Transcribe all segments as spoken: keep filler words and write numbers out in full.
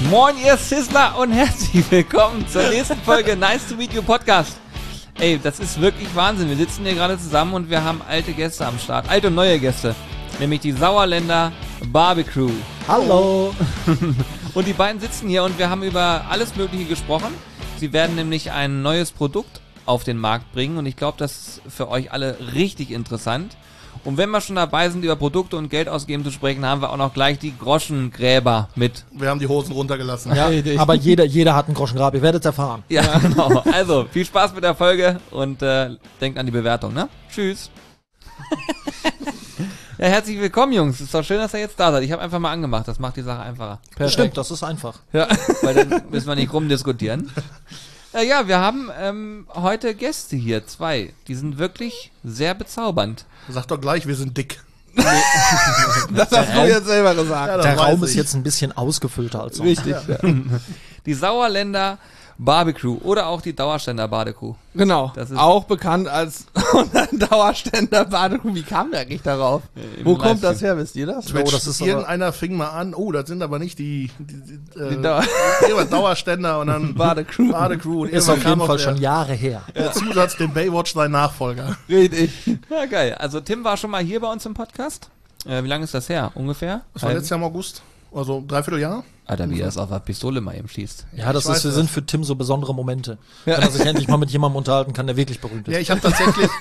Moin ihr Sizzler und herzlich willkommen zur nächsten Folge Nice to Meet You Podcast. Ey, das ist wirklich Wahnsinn. Wir sitzen hier gerade zusammen und wir haben alte Gäste am Start. Alte und neue Gäste. Nämlich die Sauerländer Barbecue. Hallo. Und die beiden sitzen hier und wir haben über alles Mögliche gesprochen. Sie werden nämlich ein neues Produkt auf den Markt bringen und ich glaube, das ist für euch alle richtig interessant. Und wenn wir schon dabei sind, über Produkte und Geld ausgeben zu sprechen, haben wir auch noch gleich die Groschengräber mit. Wir haben die Hosen runtergelassen. Ja, aber jeder, jeder hat einen Groschengrab, ihr werdet es erfahren. Ja, genau. Also, viel Spaß mit der Folge und äh, denkt an die Bewertung, ne? Tschüss. Ja, herzlich willkommen, Jungs. Ist doch schön, dass ihr jetzt da seid. Ich habe einfach mal angemacht, das macht die Sache einfacher. Perfekt. Stimmt, das ist einfach. Ja, weil dann müssen wir nicht rumdiskutieren. Ja, ja, wir haben ähm, heute Gäste hier, zwei. Die sind wirklich sehr bezaubernd. Sag doch gleich, wir sind dick. Nee. Das hast du jetzt selber gesagt. Ja, Der Raum ich. ist jetzt ein bisschen ausgefüllter als sonst. Richtig. Ja. Die Sauerländer Barbecue oder auch die Dauerständer Barbecue. Genau. Das ist auch bekannt als Dauerständer Barbecue. Wie kam der eigentlich darauf? Im Wo kommt Livestream. das her, wisst ihr das? Oh, das ist aber- Irgendeiner fing mal an, oh, das sind aber nicht die, die, die, äh, Die Dauer- irgendwann Dauerständer und dann Badecrew. Badecrew. Und Ist irgendwann auf kam jeden auch Fall der, schon Jahre her. der Zusatz, den Baywatch sein Nachfolger. Richtig. Ja, geil. Also Tim war schon mal hier bei uns im Podcast. Äh, wie lange ist das her? Ungefähr? Das war letztes Jahr im August, also dreiviertel Jahr. Alter, wie er es auf der Pistole mal eben schießt. Ja, das Ich ist, weiß wir das. sind für Tim so besondere Momente. Wenn er sich endlich mal mit jemandem unterhalten kann, der wirklich berühmt ist. Ja, ich habe tatsächlich,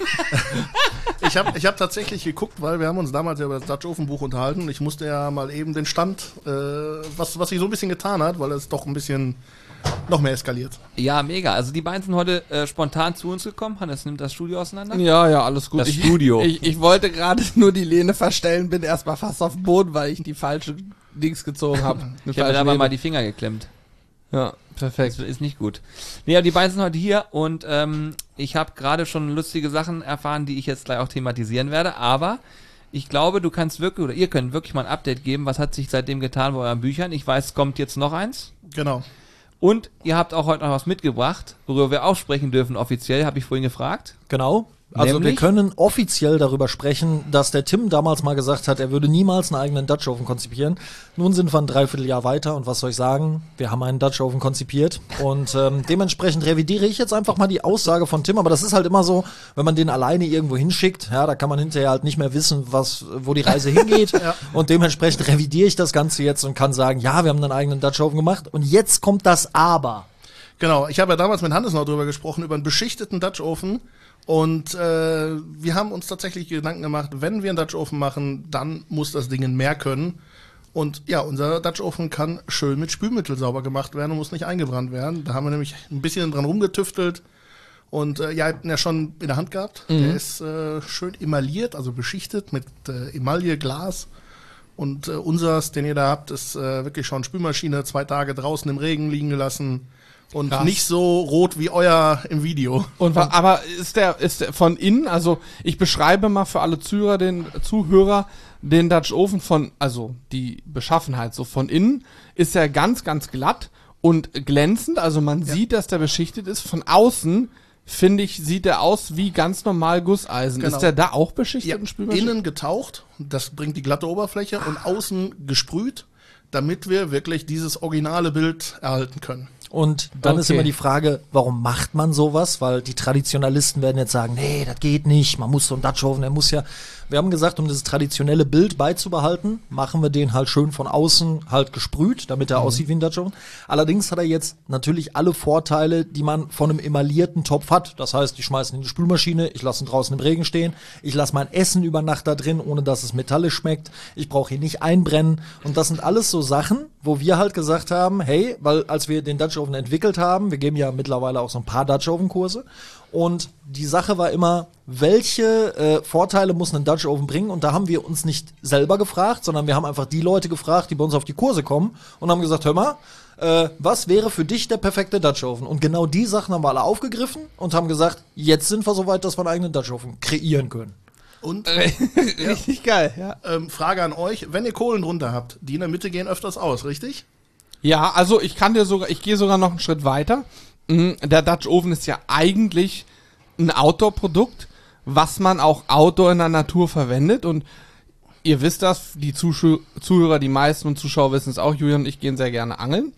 ich habe ich hab tatsächlich geguckt, weil wir haben uns damals ja über das Dutch Oven Buch unterhalten. Ich musste ja mal eben den Stand, äh, was, was sich so ein bisschen getan hat, weil es doch ein bisschen noch mehr eskaliert. Ja, mega. Also die beiden sind heute äh, spontan zu uns gekommen. Hannes nimmt das Studio auseinander. Ja, ja, alles gut. Das ich, Studio. Ich, ich wollte gerade nur die Lehne verstellen, bin erstmal fast auf dem Boden, weil ich die falsche Dings gezogen habe. Ich habe mir aber mal die Finger geklemmt. Ja, perfekt. Das ist nicht gut. Nee, aber die beiden sind heute hier und ähm, ich habe gerade schon lustige Sachen erfahren, die ich jetzt gleich auch thematisieren werde, aber ich glaube, du kannst wirklich, oder ihr könnt wirklich mal ein Update geben, was hat sich seitdem getan bei euren Büchern. Ich weiß, es kommt jetzt noch eins. Genau. Und ihr habt auch heute noch was mitgebracht, worüber wir auch sprechen dürfen offiziell, habe ich vorhin gefragt. Genau. Also Nämlich? wir können offiziell darüber sprechen, dass der Tim damals mal gesagt hat, er würde niemals einen eigenen Dutch Oven konzipieren. Nun sind wir ein Dreivierteljahr weiter und was soll ich sagen? Wir haben einen Dutch Oven konzipiert und ähm, dementsprechend revidiere ich jetzt einfach mal die Aussage von Tim. Aber das ist halt immer so, wenn man den alleine irgendwo hinschickt, ja, da kann man hinterher halt nicht mehr wissen, was, wo die Reise hingeht. Ja. Und dementsprechend revidiere ich das Ganze jetzt und kann sagen, ja, wir haben einen eigenen Dutch Oven gemacht und jetzt kommt das Aber. Genau, ich habe ja damals mit Hannes noch drüber gesprochen, über einen beschichteten Dutch Oven. Und äh, wir haben uns tatsächlich Gedanken gemacht, wenn wir einen Dutch Oven machen, dann muss das Ding mehr können. Und ja, unser Dutch Oven kann schön mit Spülmittel sauber gemacht werden und muss nicht eingebrannt werden. Da haben wir nämlich ein bisschen dran rumgetüftelt. Und äh, ja, ihr habt ihn ja schon in der Hand gehabt. Mhm. Der ist äh, schön emailliert, also beschichtet mit äh, Emaille, Glas. Und äh, unseres, den ihr da habt, ist äh, wirklich schon Spülmaschine, zwei Tage draußen im Regen liegen gelassen. Und Krass. nicht so rot wie euer im Video. Und wa- aber ist der, ist der von innen, also ich beschreibe mal für alle Zuhörer den, Zuhörer den Dutch Oven von, also die Beschaffenheit so von innen, ist er ganz, ganz glatt und glänzend, also man Ja. sieht, dass der beschichtet ist. Von außen, finde ich, sieht er aus wie ganz normal Gusseisen. Genau. Ist der da auch beschichtet Ja, in Spülmaschine? innen getaucht, das bringt die glatte Oberfläche und außen gesprüht, damit wir wirklich dieses originale Bild erhalten können. Und dann Okay. ist immer die Frage, warum macht man sowas? Weil die Traditionalisten werden jetzt sagen, nee, das geht nicht, man muss so einen Dutch Oven, der muss ja... Wir haben gesagt, um dieses traditionelle Bild beizubehalten, machen wir den halt schön von außen halt gesprüht, damit er aussieht wie ein Dutch Oven. Allerdings hat er jetzt natürlich alle Vorteile, die man von einem emaillierten Topf hat. Das heißt, ich schmeiße ihn in die Spülmaschine, ich lasse ihn draußen im Regen stehen, ich lasse mein Essen über Nacht da drin, ohne dass es metallisch schmeckt. Ich brauche ihn nicht einbrennen. Und das sind alles so Sachen, wo wir halt gesagt haben, hey, weil als wir den Dutch Oven entwickelt haben, wir geben ja mittlerweile auch so ein paar Dutch Oven Kurse, und die Sache war immer, welche äh, Vorteile muss ein Dutch Oven bringen? Und da haben wir uns nicht selber gefragt, sondern wir haben einfach die Leute gefragt, die bei uns auf die Kurse kommen und haben gesagt, hör mal, äh, was wäre für dich der perfekte Dutch Oven? Und genau die Sachen haben wir alle aufgegriffen und haben gesagt, jetzt sind wir so weit, dass wir einen eigenen Dutch Oven kreieren können. Und Richtig geil, ja. ähm, Frage an euch, wenn ihr Kohlen drunter habt, die in der Mitte gehen öfters aus, richtig? Ja, also ich kann dir sogar, ich gehe sogar noch einen Schritt weiter. Mhm, Der Dutch Oven ist ja eigentlich ein Outdoor-Produkt, was man auch Outdoor in der Natur verwendet, und ihr wisst das, die Zuschau- Zuhörer, die meisten und Zuschauer wissen es auch, Julian und ich gehen sehr gerne angeln.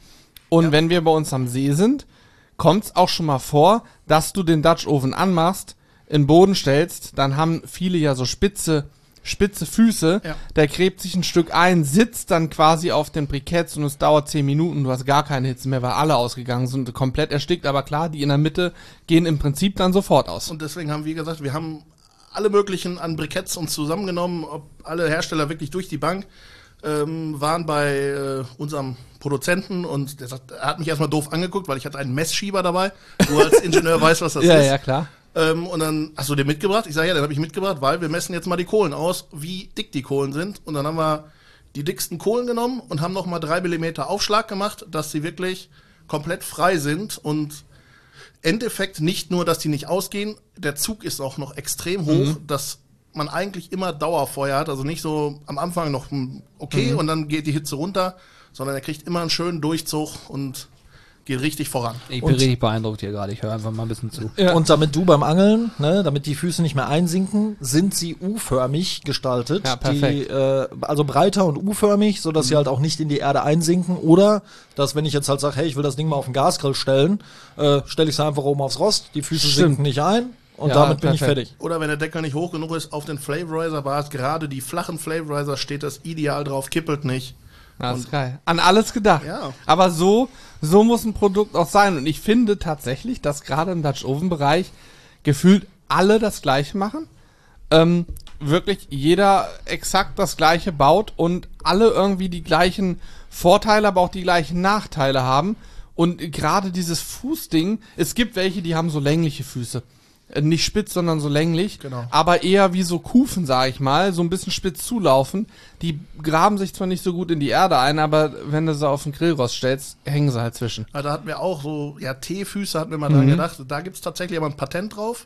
Und Ja. wenn wir bei uns am See sind, kommt es auch schon mal vor, dass du den Dutch Oven anmachst, in den Boden stellst, dann haben viele ja so spitze, spitze Füße, Ja. der gräbt sich ein Stück ein, sitzt dann quasi auf den Briketts und es dauert zehn Minuten, du hast gar keine Hitze mehr, weil alle ausgegangen sind, komplett erstickt, aber klar, die in der Mitte gehen im Prinzip dann sofort aus. Und deswegen haben wir gesagt, wir haben alle möglichen an Briketts uns zusammengenommen, ob alle Hersteller wirklich durch die Bank, ähm, waren bei äh, unserem Produzenten und der sagt, er hat mich erstmal doof angeguckt, weil ich hatte einen Messschieber dabei. Du als Ingenieur weißt, was das ja, ist. ja, klar. Ähm, und dann, hast du den mitgebracht? Ich sage, ja, den habe ich mitgebracht, weil wir messen jetzt mal die Kohlen aus, wie dick die Kohlen sind. Und dann haben wir die dicksten Kohlen genommen und haben nochmal drei Millimeter Aufschlag gemacht, dass sie wirklich komplett frei sind. Und Endeffekt nicht nur, dass die nicht ausgehen, der Zug ist auch noch extrem hoch, mhm. dass man eigentlich immer Dauerfeuer hat. Also nicht so am Anfang noch okay mhm. und dann geht die Hitze runter, sondern er kriegt immer einen schönen Durchzug und geht richtig voran. Ich bin Und- richtig beeindruckt hier gerade. Ich höre einfach mal ein bisschen zu. Ja. Und damit du beim Angeln, ne, damit die Füße nicht mehr einsinken, sind sie U-förmig gestaltet. Ja, perfekt. Die, äh, also breiter und U-förmig, sodass sie halt auch nicht in die Erde einsinken. Oder, dass wenn ich jetzt halt sage, hey, ich will das Ding mal auf den Gasgrill stellen, äh, stelle ich es einfach oben aufs Rost, die Füße Stimmt. sinken nicht ein und Ja, damit bin ich perfekt. fertig. Oder wenn der Deckel nicht hoch genug ist, auf den Flavorizer Bars, gerade die flachen Flavorizer steht das ideal drauf, kippelt nicht. Das ist Und- geil. An alles gedacht. Ja. Aber so, so muss ein Produkt auch sein. Und ich finde tatsächlich, dass gerade im Dutch Oven Bereich gefühlt alle das Gleiche machen. Ähm, wirklich jeder exakt das Gleiche baut und alle irgendwie die gleichen Vorteile, aber auch die gleichen Nachteile haben. Und gerade dieses Fußding, es gibt welche, die haben so längliche Füße. Äh, Nicht spitz, sondern so länglich. Genau. Aber eher wie so Kufen, sag ich mal, so ein bisschen spitz zulaufen. Die graben sich zwar nicht so gut in die Erde ein, aber wenn du sie auf den Grillrost stellst, hängen sie halt zwischen. Also da hatten wir auch so, ja, T-Füße hatten wir mal dran gedacht. Da gibt's tatsächlich aber ein Patent drauf.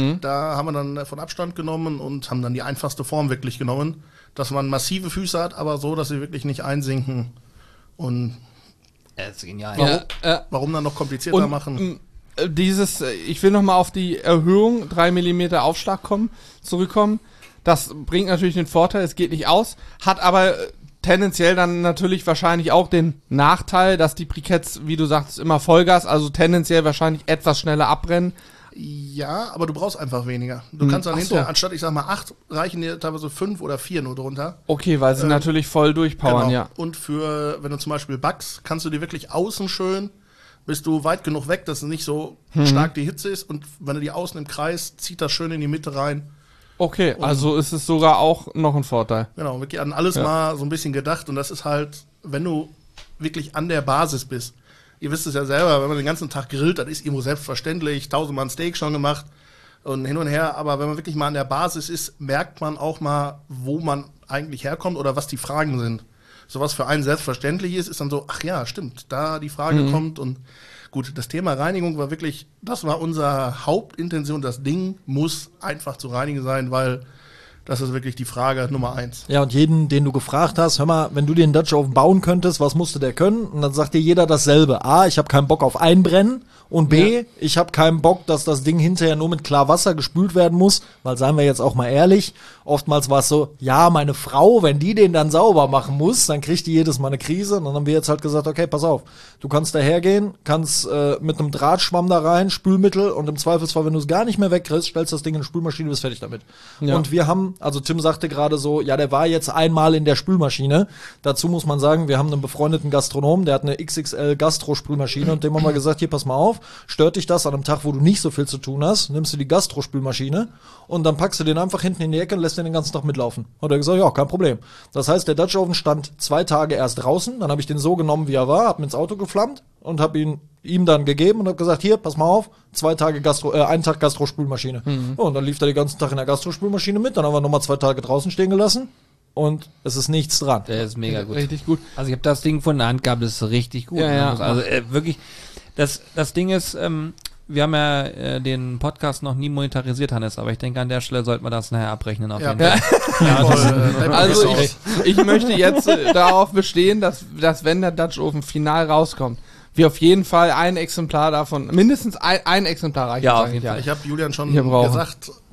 Da haben wir dann äh, von Abstand genommen und haben dann die einfachste Form wirklich genommen, dass man massive Füße hat, aber so, dass sie wirklich nicht einsinken. Und Das ist genial. Warum? Ja, äh, warum dann noch komplizierter und machen? m, äh, dieses, äh, ich will nochmal auf die Erhöhung, drei Millimeter Aufschlag kommen, zurückkommen. Das bringt natürlich den Vorteil, es geht nicht aus, hat aber äh, tendenziell dann natürlich wahrscheinlich auch den Nachteil, dass die Briketts, wie du sagst, immer Vollgas, also tendenziell wahrscheinlich etwas schneller abbrennen. Ja, aber du brauchst einfach weniger. Du kannst dann Ach hinterher, so. anstatt ich sag mal acht, reichen dir teilweise fünf oder vier nur drunter. Okay, weil sie Ähm, natürlich voll durchpowern, Genau. ja. Und für, wenn du zum Beispiel backst, kannst du dir wirklich außen schön, bist du weit genug weg, dass es nicht so Mhm. stark die Hitze ist. Und wenn du die außen im Kreis, zieht das schön in die Mitte rein. Okay, also ist es sogar auch noch ein Vorteil. Genau, wirklich an alles Ja. mal so ein bisschen gedacht. Und das ist halt, wenn du wirklich an der Basis bist. Ihr wisst es ja selber, wenn man den ganzen Tag grillt, das ist irgendwo selbstverständlich. Tausendmal ein Steak schon gemacht und hin und her. Aber wenn man wirklich mal an der Basis ist, merkt man auch mal, wo man eigentlich herkommt oder was die Fragen sind. So was für einen selbstverständlich ist, ist dann so, ach ja, stimmt, da die Frage Mhm. kommt. Und gut, das Thema Reinigung war wirklich, das war unsere Hauptintention. Das Ding muss einfach zu reinigen sein, weil das ist wirklich die Frage Nummer eins. Ja, und jeden, den du gefragt hast, hör mal, wenn du dir einen Dutch Oven bauen könntest, was musste der können? Und dann sagt dir jeder dasselbe. A, ich habe keinen Bock auf Einbrennen. Und B, Ja. ich habe keinen Bock, dass das Ding hinterher nur mit Klarwasser gespült werden muss. Weil, seien wir jetzt auch mal ehrlich, oftmals war es so, ja, meine Frau, wenn die den dann sauber machen muss, dann kriegt die jedes Mal eine Krise. Und dann haben wir jetzt halt gesagt, okay, pass auf, du kannst da hergehen, kannst äh, mit einem Drahtschwamm da rein, Spülmittel und im Zweifelsfall, wenn du es gar nicht mehr wegkriegst, stellst das Ding in die Spülmaschine, bist fertig damit. Ja. Und wir haben, also Tim sagte gerade so, ja, der war jetzt einmal in der Spülmaschine. Dazu muss man sagen, wir haben einen befreundeten Gastronomen, der hat eine X X L Gastro-Spülmaschine und dem haben wir gesagt, hier, pass mal auf, stört dich das an einem Tag, wo du nicht so viel zu tun hast, nimmst du die Gastro-Spülmaschine und dann packst du den einfach hinten in die Ecke und lässt den den ganzen Tag mitlaufen. Hat er gesagt, ja, kein Problem. Das heißt, der Dutch Oven stand zwei Tage erst draußen, dann habe ich den so genommen, wie er war, hab mir ins Auto geflammt und habe ihn ihm dann gegeben und habe gesagt, hier, pass mal auf, zwei Tage Gastro, äh, einen Tag Gastro-Spülmaschine. Mhm. Ja, und dann lief er den ganzen Tag in der Gastro-Spülmaschine mit, dann haben wir nochmal zwei Tage draußen stehen gelassen und es ist nichts dran. Der ist mega gut. Richtig gut. Also ich habe das Ding von der Hand gehabt, das ist richtig gut. Ja, ja. Also äh, wirklich, das, das Ding ist, ähm, wir haben ja äh, den Podcast noch nie monetarisiert, Hannes, aber ich denke, an der Stelle sollten wir das nachher abrechnen auf Ja. jeden Fall. Ja, das, äh, Also das ich, ich möchte jetzt äh, darauf bestehen, dass, dass wenn der Dutch Oven final rauskommt, wir auf jeden Fall ein Exemplar davon, mindestens ein, ein Exemplar reichen. Ja, sag auf jeden ich Fall. Ich habe Julian schon Hier brauchen. gesagt,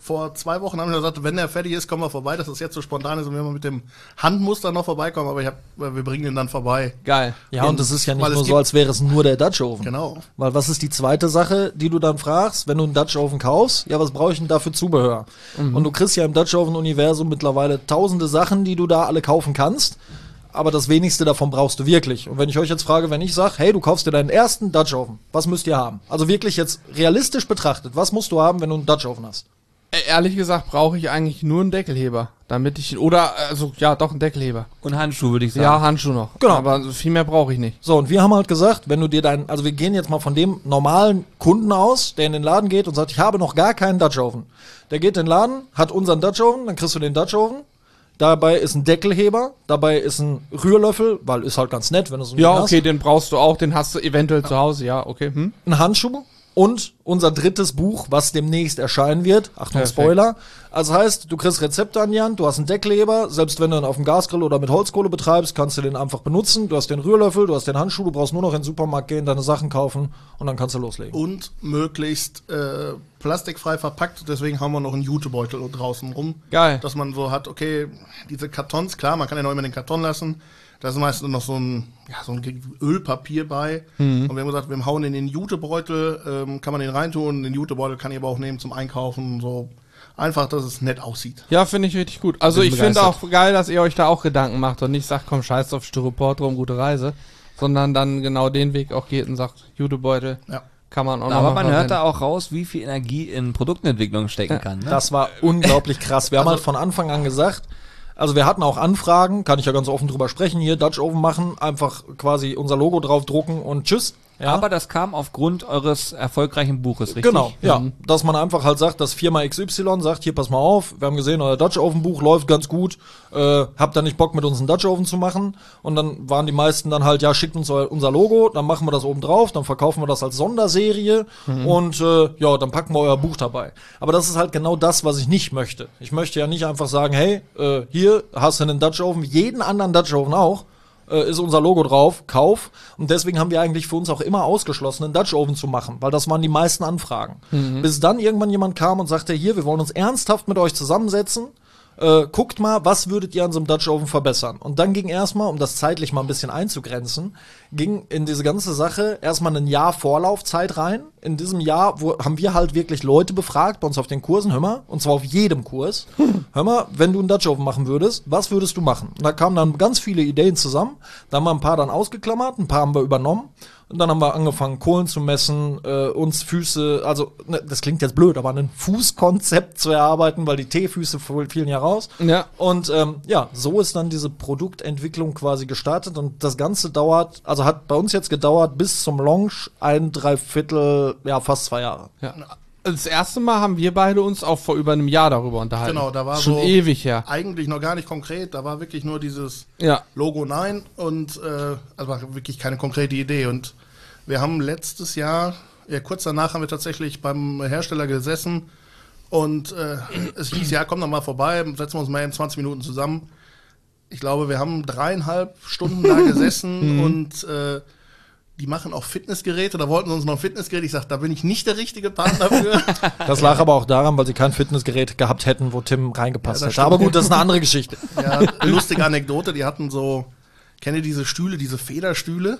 vor zwei Wochen haben wir gesagt, wenn der fertig ist, kommen wir vorbei, dass das jetzt so spontan ist und wir mal mit dem Handmuster noch vorbeikommen, aber ich hab, wir bringen den dann vorbei. Geil. Ja, und das ist ja nicht Weil es nur so, gibt- als wäre es nur der Dutch Oven. Genau. Weil was ist die zweite Sache, die du dann fragst, wenn du einen Dutch Oven kaufst? Ja, was brauche ich denn da für Zubehör? Und du kriegst ja im Dutch Oven Universum mittlerweile tausende Sachen, die du da alle kaufen kannst. Aber das wenigste davon brauchst du wirklich. Und wenn ich euch jetzt frage, wenn ich sage, hey, du kaufst dir deinen ersten Dutch Oven, was müsst ihr haben? Also wirklich jetzt realistisch betrachtet, was musst du haben, wenn du einen Dutch Oven hast? Äh, Ehrlich gesagt brauche ich eigentlich nur einen Deckelheber, damit ich, oder, also, ja, doch, einen Deckelheber. Und Handschuhe, würde ich sagen. Ja, Handschuh noch. Genau. Aber viel mehr brauche ich nicht. So, und wir haben halt gesagt, wenn du dir deinen, also wir gehen jetzt mal von dem normalen Kunden aus, der in den Laden geht und sagt, ich habe noch gar keinen Dutch Oven. Der geht in den Laden, hat unseren Dutch Oven, dann kriegst du den Dutch Oven. Dabei ist ein Deckelheber, dabei ist ein Rührlöffel, weil ist halt ganz nett, wenn du so einen Ja, hast. okay, den brauchst du auch, den hast du eventuell zu Hause, ja, okay. Hm? Ein Handschuh und unser drittes Buch, was demnächst erscheinen wird. Achtung, Perfekt. Spoiler. Also heißt, du kriegst Rezepte an die Hand, du hast einen Deckleber, selbst wenn du ihn auf dem Gasgrill oder mit Holzkohle betreibst, kannst du den einfach benutzen. Du hast den Rührlöffel, du hast den Handschuh, du brauchst nur noch in den Supermarkt gehen, deine Sachen kaufen und dann kannst du loslegen. Und möglichst äh, plastikfrei verpackt, deswegen haben wir noch einen Jutebeutel draußen rum. Geil. Dass man so hat, okay, diese Kartons, klar, man kann ja noch immer den Karton lassen. Da ist meistens noch so ein, ja, so ein Ölpapier bei. Und wir haben gesagt, wir hauen in den Jutebeutel, ähm, kann man den reintun. Den Jutebeutel kann ich aber auch nehmen zum Einkaufen. So einfach, dass es nett aussieht. Ja, finde ich richtig gut. Also Bin ich finde begeistert. auch geil, dass ihr euch da auch Gedanken macht und nicht sagt, komm, scheiß auf Styropor drum, gute Reise, sondern dann genau den Weg auch geht und sagt, Jutebeutel Ja. kann man auch Aber noch man mal hört da verwenden. auch raus, wie viel Energie in Produktentwicklung stecken kann. Ne? Das war unglaublich krass. Wir haben halt von Anfang an gesagt, also wir hatten auch Anfragen, kann ich ja ganz offen drüber sprechen, hier Dutch Oven machen, einfach quasi unser Logo drauf drucken und tschüss. Ja. Aber das kam aufgrund eures erfolgreichen Buches, richtig? Genau, ja. Mhm. Dass man einfach halt sagt, dass Firma X Y sagt, hier pass mal auf, wir haben gesehen, euer Dutch Oven Buch läuft ganz gut, äh, habt ihr nicht Bock mit uns einen Dutch Oven zu machen? Und dann waren die meisten dann halt, ja, schickt uns euer, unser Logo, dann machen wir das oben drauf, dann verkaufen wir das als Sonderserie und äh, ja, dann packen wir euer Buch dabei. Aber das ist halt genau das, was ich nicht möchte. Ich möchte ja nicht einfach sagen, hey, äh, hier hast du einen Dutch Oven, wie jeden anderen Dutch Oven auch, äh, ist unser Logo drauf, Kauf. Und deswegen haben wir eigentlich für uns auch immer ausgeschlossen, einen Dutch Oven zu machen, weil das waren die meisten Anfragen. Bis dann irgendwann jemand kam und sagte, hier, wir wollen uns ernsthaft mit euch zusammensetzen. Äh, guckt mal, was würdet ihr an so einem Dutch Oven verbessern? Und dann ging erstmal, um das zeitlich mal ein bisschen einzugrenzen, ging in diese ganze Sache erstmal ein Jahr Vorlaufzeit rein. In diesem Jahr wo, haben wir halt wirklich Leute befragt bei uns auf den Kursen, hör mal, und zwar auf jedem Kurs. Hör mal, wenn du einen Dutch Oven machen würdest, was würdest du machen? Und da kamen dann ganz viele Ideen zusammen. Da haben wir ein paar dann ausgeklammert, ein paar haben wir übernommen. Und dann haben wir angefangen, Kohlen zu messen, äh, uns Füße, also ne, das klingt jetzt blöd, aber ein Fußkonzept zu erarbeiten, weil die T-Füße fielen ja raus. Ja. Und ähm, ja, so ist dann diese Produktentwicklung quasi gestartet und das Ganze dauert, also hat bei uns jetzt gedauert bis zum Launch ein Dreiviertel, ja fast zwei Jahre. Ja. Das erste Mal haben wir beide uns auch vor über einem Jahr darüber unterhalten. Genau, da war schon so ewig her. eigentlich noch gar nicht konkret, da war wirklich nur dieses Ja. Logo Nein und äh, also war wirklich keine konkrete Idee. Und wir haben letztes Jahr, ja, kurz danach haben wir tatsächlich beim Hersteller gesessen und äh, es hieß, ja, komm doch mal vorbei, setzen wir uns mal in zwanzig Minuten zusammen. Ich glaube, wir haben dreieinhalb Stunden da gesessen und äh, die machen auch Fitnessgeräte, da wollten sie uns noch ein Fitnessgerät. Ich sag, da bin ich nicht der richtige Partner für. Das lag aber auch daran, weil sie kein Fitnessgerät gehabt hätten, wo Tim reingepasst Ja, das hätte. Aber stimmt. gut, das ist eine andere Geschichte. Ja, lustige Anekdote, die hatten so, kennt ihr diese Stühle, diese Federstühle?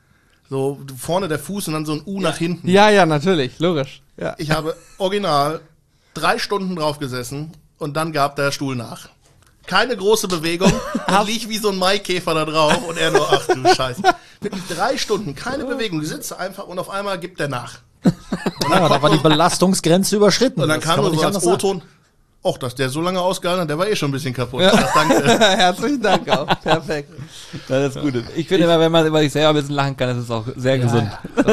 So vorne der Fuß und dann so ein U nach hinten. Ja, ja, natürlich, logisch. Ja. Ich habe original drei Stunden drauf gesessen und dann gab der Stuhl nach. Keine große Bewegung, ich lieg wie so ein Maikäfer da drauf und er nur, ach du Scheiße. Wirklich drei Stunden, keine Bewegung, ich sitze einfach und auf einmal gibt der nach. Ja, da war die Belastungsgrenze überschritten. Und dann Das kam kann man nur nicht so als anders sagen. O-Ton, ach, dass der so lange ausgehalten hat, der war eh schon ein bisschen kaputt. Ich sag, danke. Herzlichen Dank auch. Perfekt. Das ist gut. Ich finde immer, wenn man über sich selber ein bisschen lachen kann, das ist auch sehr gesund.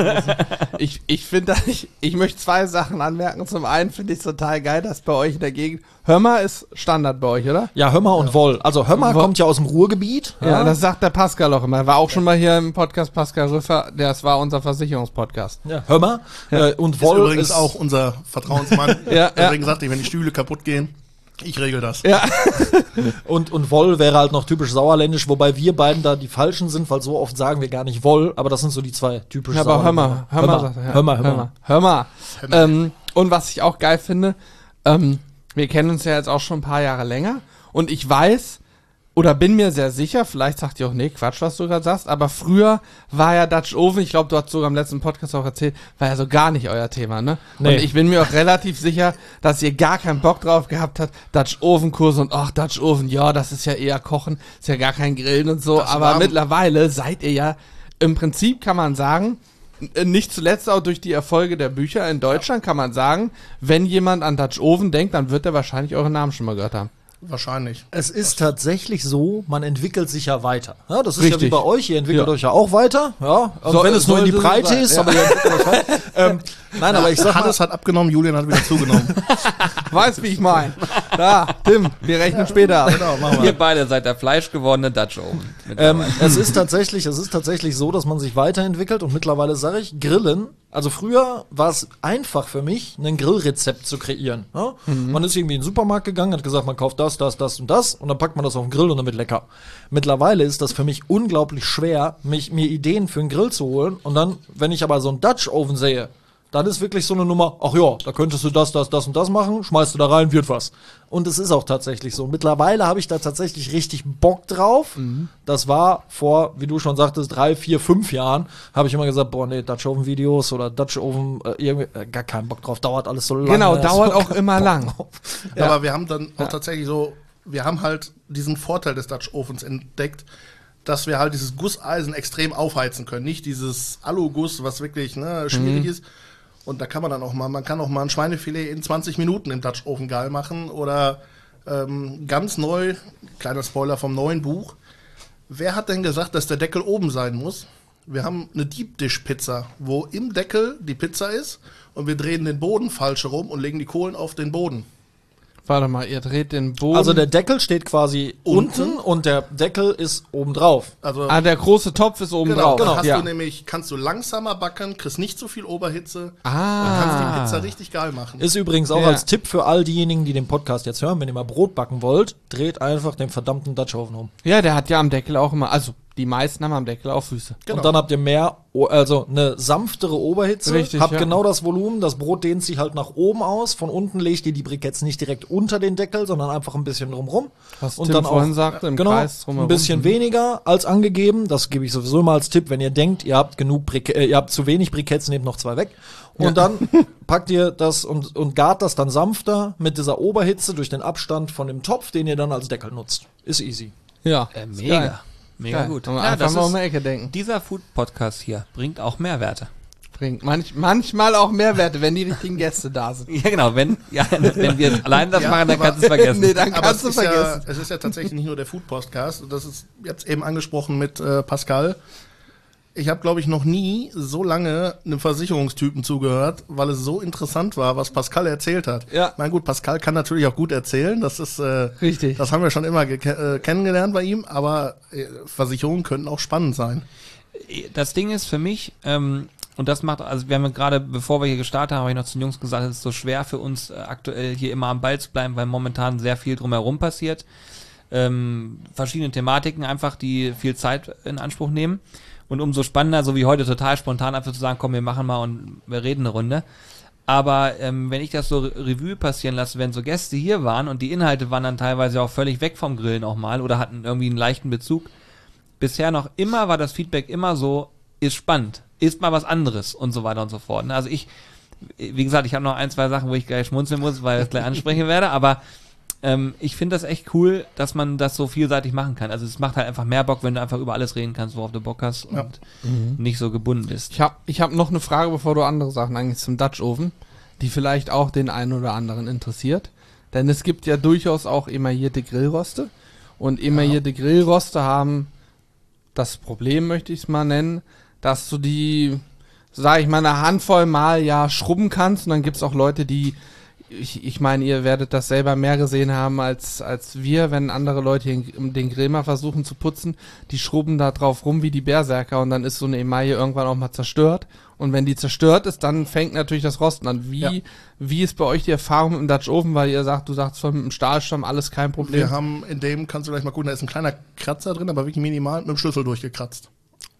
Ich, ich finde, ich, ich möchte zwei Sachen anmerken. Zum einen finde ich es total geil, dass bei euch in der Gegend, Hörmer ist Standard bei euch, oder? Ja, Hömmer und Woll. Also Hömmer Woll. kommt ja aus dem Ruhrgebiet. Ja, das sagt der Pascal auch immer. Er war auch schon mal hier im Podcast Pascal Rüffer. Das war unser Versicherungspodcast. Ja, Hömmer. Äh, und Ist Woll übrigens auch unser Vertrauensmann. Ja, Deswegen ja. sagte ich, wenn die Stühle kaputt gehen, ich regel das. Ja. Und, und Woll wäre halt noch typisch sauerländisch, wobei wir beiden da die Falschen sind, weil so oft sagen wir gar nicht Woll, aber das sind so die zwei typischen Ja, aber hör mal, hör mal, sagt er, ja. Hör mal, hör mal. Hör mal. Ähm, und was ich auch geil finde, ähm, Wir kennen uns ja jetzt auch schon ein paar Jahre länger und ich weiß oder bin mir sehr sicher, vielleicht sagt ihr auch, nee, Quatsch, was du gerade sagst, aber früher war ja Dutch Oven, ich glaube, du hast sogar im letzten Podcast auch erzählt, war ja so gar nicht euer Thema, ne? Nee. Und ich bin mir auch relativ sicher, dass ihr gar keinen Bock drauf gehabt habt, Dutch Oven Kurse und ach, Dutch Oven, ja, das ist ja eher Kochen, ist ja gar kein Grillen und so, Das aber war- mittlerweile seid ihr ja, im Prinzip kann man sagen, nicht zuletzt auch durch die Erfolge der Bücher in Deutschland kann man sagen, wenn jemand an Dutch Oven denkt, dann wird er wahrscheinlich euren Namen schon mal gehört haben. Wahrscheinlich. Es ist tatsächlich so, man entwickelt sich ja weiter. Ja, das ist Richtig. ja wie bei euch, ihr entwickelt Ja. euch ja auch weiter. Ja, und So- wenn es nur in die sollte so Breite sein, ist, ja. aber ihr entwickelt euch weiter. ähm, nein, aber ich sag mal, Hannes hat abgenommen, Julian hat wieder zugenommen. Weißt, wie ich meine. Da, Tim, wir rechnen später ab. Genau, machen Ihr beide seid der fleischgewordene Dutch Oven. Ähm, es ist tatsächlich, es ist tatsächlich so, dass man sich weiterentwickelt und mittlerweile sage ich, Grillen, also früher war es einfach für mich, ein Grillrezept zu kreieren. Ja? Man ist irgendwie in den Supermarkt gegangen, hat gesagt, man kauft das, das, das und das und dann packt man das auf den Grill und dann wird lecker. Mittlerweile ist das für mich unglaublich schwer, mich, mir Ideen für einen Grill zu holen und dann, wenn ich aber so einen Dutch Oven sehe, dann ist wirklich so eine Nummer, ach ja, da könntest du das, das, das und das machen, schmeißt du da rein, wird was. Und es ist auch tatsächlich so. Mittlerweile habe ich da tatsächlich richtig Bock drauf. Das war vor, wie du schon sagtest, drei, vier, fünf Jahren, habe ich immer gesagt, boah, nee, Dutch Oven Videos oder Dutch Oven, äh, irgendwie, äh, gar keinen Bock drauf, dauert alles so lange. Genau, Ja, dauert so auch immer lang. Ja. Aber wir haben dann auch tatsächlich so, wir haben halt diesen Vorteil des Dutch Ovens entdeckt, dass wir halt dieses Gusseisen extrem aufheizen können. Nicht dieses Aluguss, was wirklich ne, schwierig ist. Und da kann man dann auch mal, man kann auch mal ein Schweinefilet in zwanzig Minuten im Dutch Oven geil machen. Oder ähm, ganz neu, kleiner Spoiler vom neuen Buch. Wer hat denn gesagt, dass der Deckel oben sein muss? Wir haben eine Deep Dish Pizza, wo im Deckel die Pizza ist und wir drehen den Boden falsch herum und legen die Kohlen auf den Boden. Warte mal, ihr dreht den Boden. Also der Deckel steht quasi unten, Unten. und der Deckel ist oben drauf. Also ah, der große Topf ist oben genau, drauf. dann hast ja. du nämlich, kannst du langsamer backen, kriegst nicht so viel Oberhitze und Ah. kannst die Pizza richtig geil machen. Ist übrigens auch Ja. als Tipp für all diejenigen, die den Podcast jetzt hören, wenn ihr mal Brot backen wollt, dreht einfach den verdammten Dutch Oven um. Ja, der hat ja am Deckel auch immer, also die meisten haben am Deckel auch Füße. Genau. Und dann habt ihr mehr, o- also eine sanftere Oberhitze, Richtig, habt ja. genau das Volumen, das Brot dehnt sich halt nach oben aus, von unten legt ihr die Briketts nicht direkt unter den Deckel, sondern einfach ein bisschen drumrum. Was und Tim dann vorhin auch, sagte, im genau, Kreis drumherum. ein bisschen weniger als angegeben, das gebe ich sowieso immer als Tipp, wenn ihr denkt, ihr habt genug Briketts, äh, ihr habt zu wenig Briketts, nehmt noch zwei weg. Und dann packt ihr das und, und gart das dann sanfter mit dieser Oberhitze durch den Abstand von dem Topf, den ihr dann als Deckel nutzt. Ist easy. Ja, Äh, ist mega. geil. Mega Geil. gut. Kann man Ja, einfach das mal ist, um die Ecke denken. dieser Food-Podcast hier bringt auch Mehrwerte. Bringt manch, manchmal auch Mehrwerte, wenn die richtigen Gäste da sind. Ja, genau. Wenn, ja, wenn wir allein das Ja, machen, dann aber- kannst du es vergessen. Nee, dann Aber kannst es du ist, ja, vergessen. es ist ja tatsächlich nicht nur der Food-Podcast, das ist jetzt eben angesprochen mit äh, Pascal. Ich habe, glaube ich, noch nie so lange einem Versicherungstypen zugehört, weil es so interessant war, was Pascal erzählt hat. Ja. Na gut, Pascal kann natürlich auch gut erzählen, das ist äh, Richtig. Das haben wir schon immer geke- äh, kennengelernt bei ihm, aber äh, Versicherungen könnten auch spannend sein. Das Ding ist für mich, ähm, und das macht, also wir haben ja gerade, bevor wir hier gestartet haben, habe ich noch zu den Jungs gesagt, es ist so schwer für uns äh, aktuell hier immer am Ball zu bleiben, weil momentan sehr viel drumherum passiert. Ähm, verschiedene Thematiken einfach, die viel Zeit in Anspruch nehmen. Und umso spannender, so wie heute, total spontan einfach zu sagen, komm, wir machen mal und wir reden eine Runde. Aber ähm, wenn ich das so Re- Revue passieren lasse, wenn so Gäste hier waren und die Inhalte waren dann teilweise auch völlig weg vom Grillen auch mal oder hatten irgendwie einen leichten Bezug, bisher noch immer war das Feedback immer so, ist spannend, ist mal was anderes und so weiter und so fort. Also ich, wie gesagt, ich habe noch ein, zwei Sachen, wo ich gleich schmunzeln muss, weil ich das gleich ansprechen werde, aber ähm, ich finde das echt cool, dass man das so vielseitig machen kann. Also es macht halt einfach mehr Bock, wenn du einfach über alles reden kannst, worauf du Bock hast und Ja. nicht so gebunden bist. Ich habe ich hab noch eine Frage, bevor du andere Sachen eigentlich zum Dutch Oven, die vielleicht auch den einen oder anderen interessiert. Denn es gibt ja durchaus auch emaillierte Grillroste. Und emaillierte Grillroste haben das Problem, möchte ich es mal nennen, dass du die, sag ich mal, eine Handvoll mal ja schrubben kannst. Und dann gibt es auch Leute, die, ich, ich meine, ihr werdet das selber mehr gesehen haben als, als wir, wenn andere Leute den, den Grill mal versuchen zu putzen, die schrubben da drauf rum wie die Berserker und dann ist so eine Emaille irgendwann auch mal zerstört. Und wenn die zerstört ist, dann fängt natürlich das Rosten an. Wie, Ja. wie ist bei euch die Erfahrung mit dem Dutch Oven? Weil ihr sagt, du sagst schon mit dem Stahlstamm alles kein Problem. Wir haben in dem, kannst du gleich mal gucken, da ist ein kleiner Kratzer drin, aber wirklich minimal mit dem Schlüssel durchgekratzt.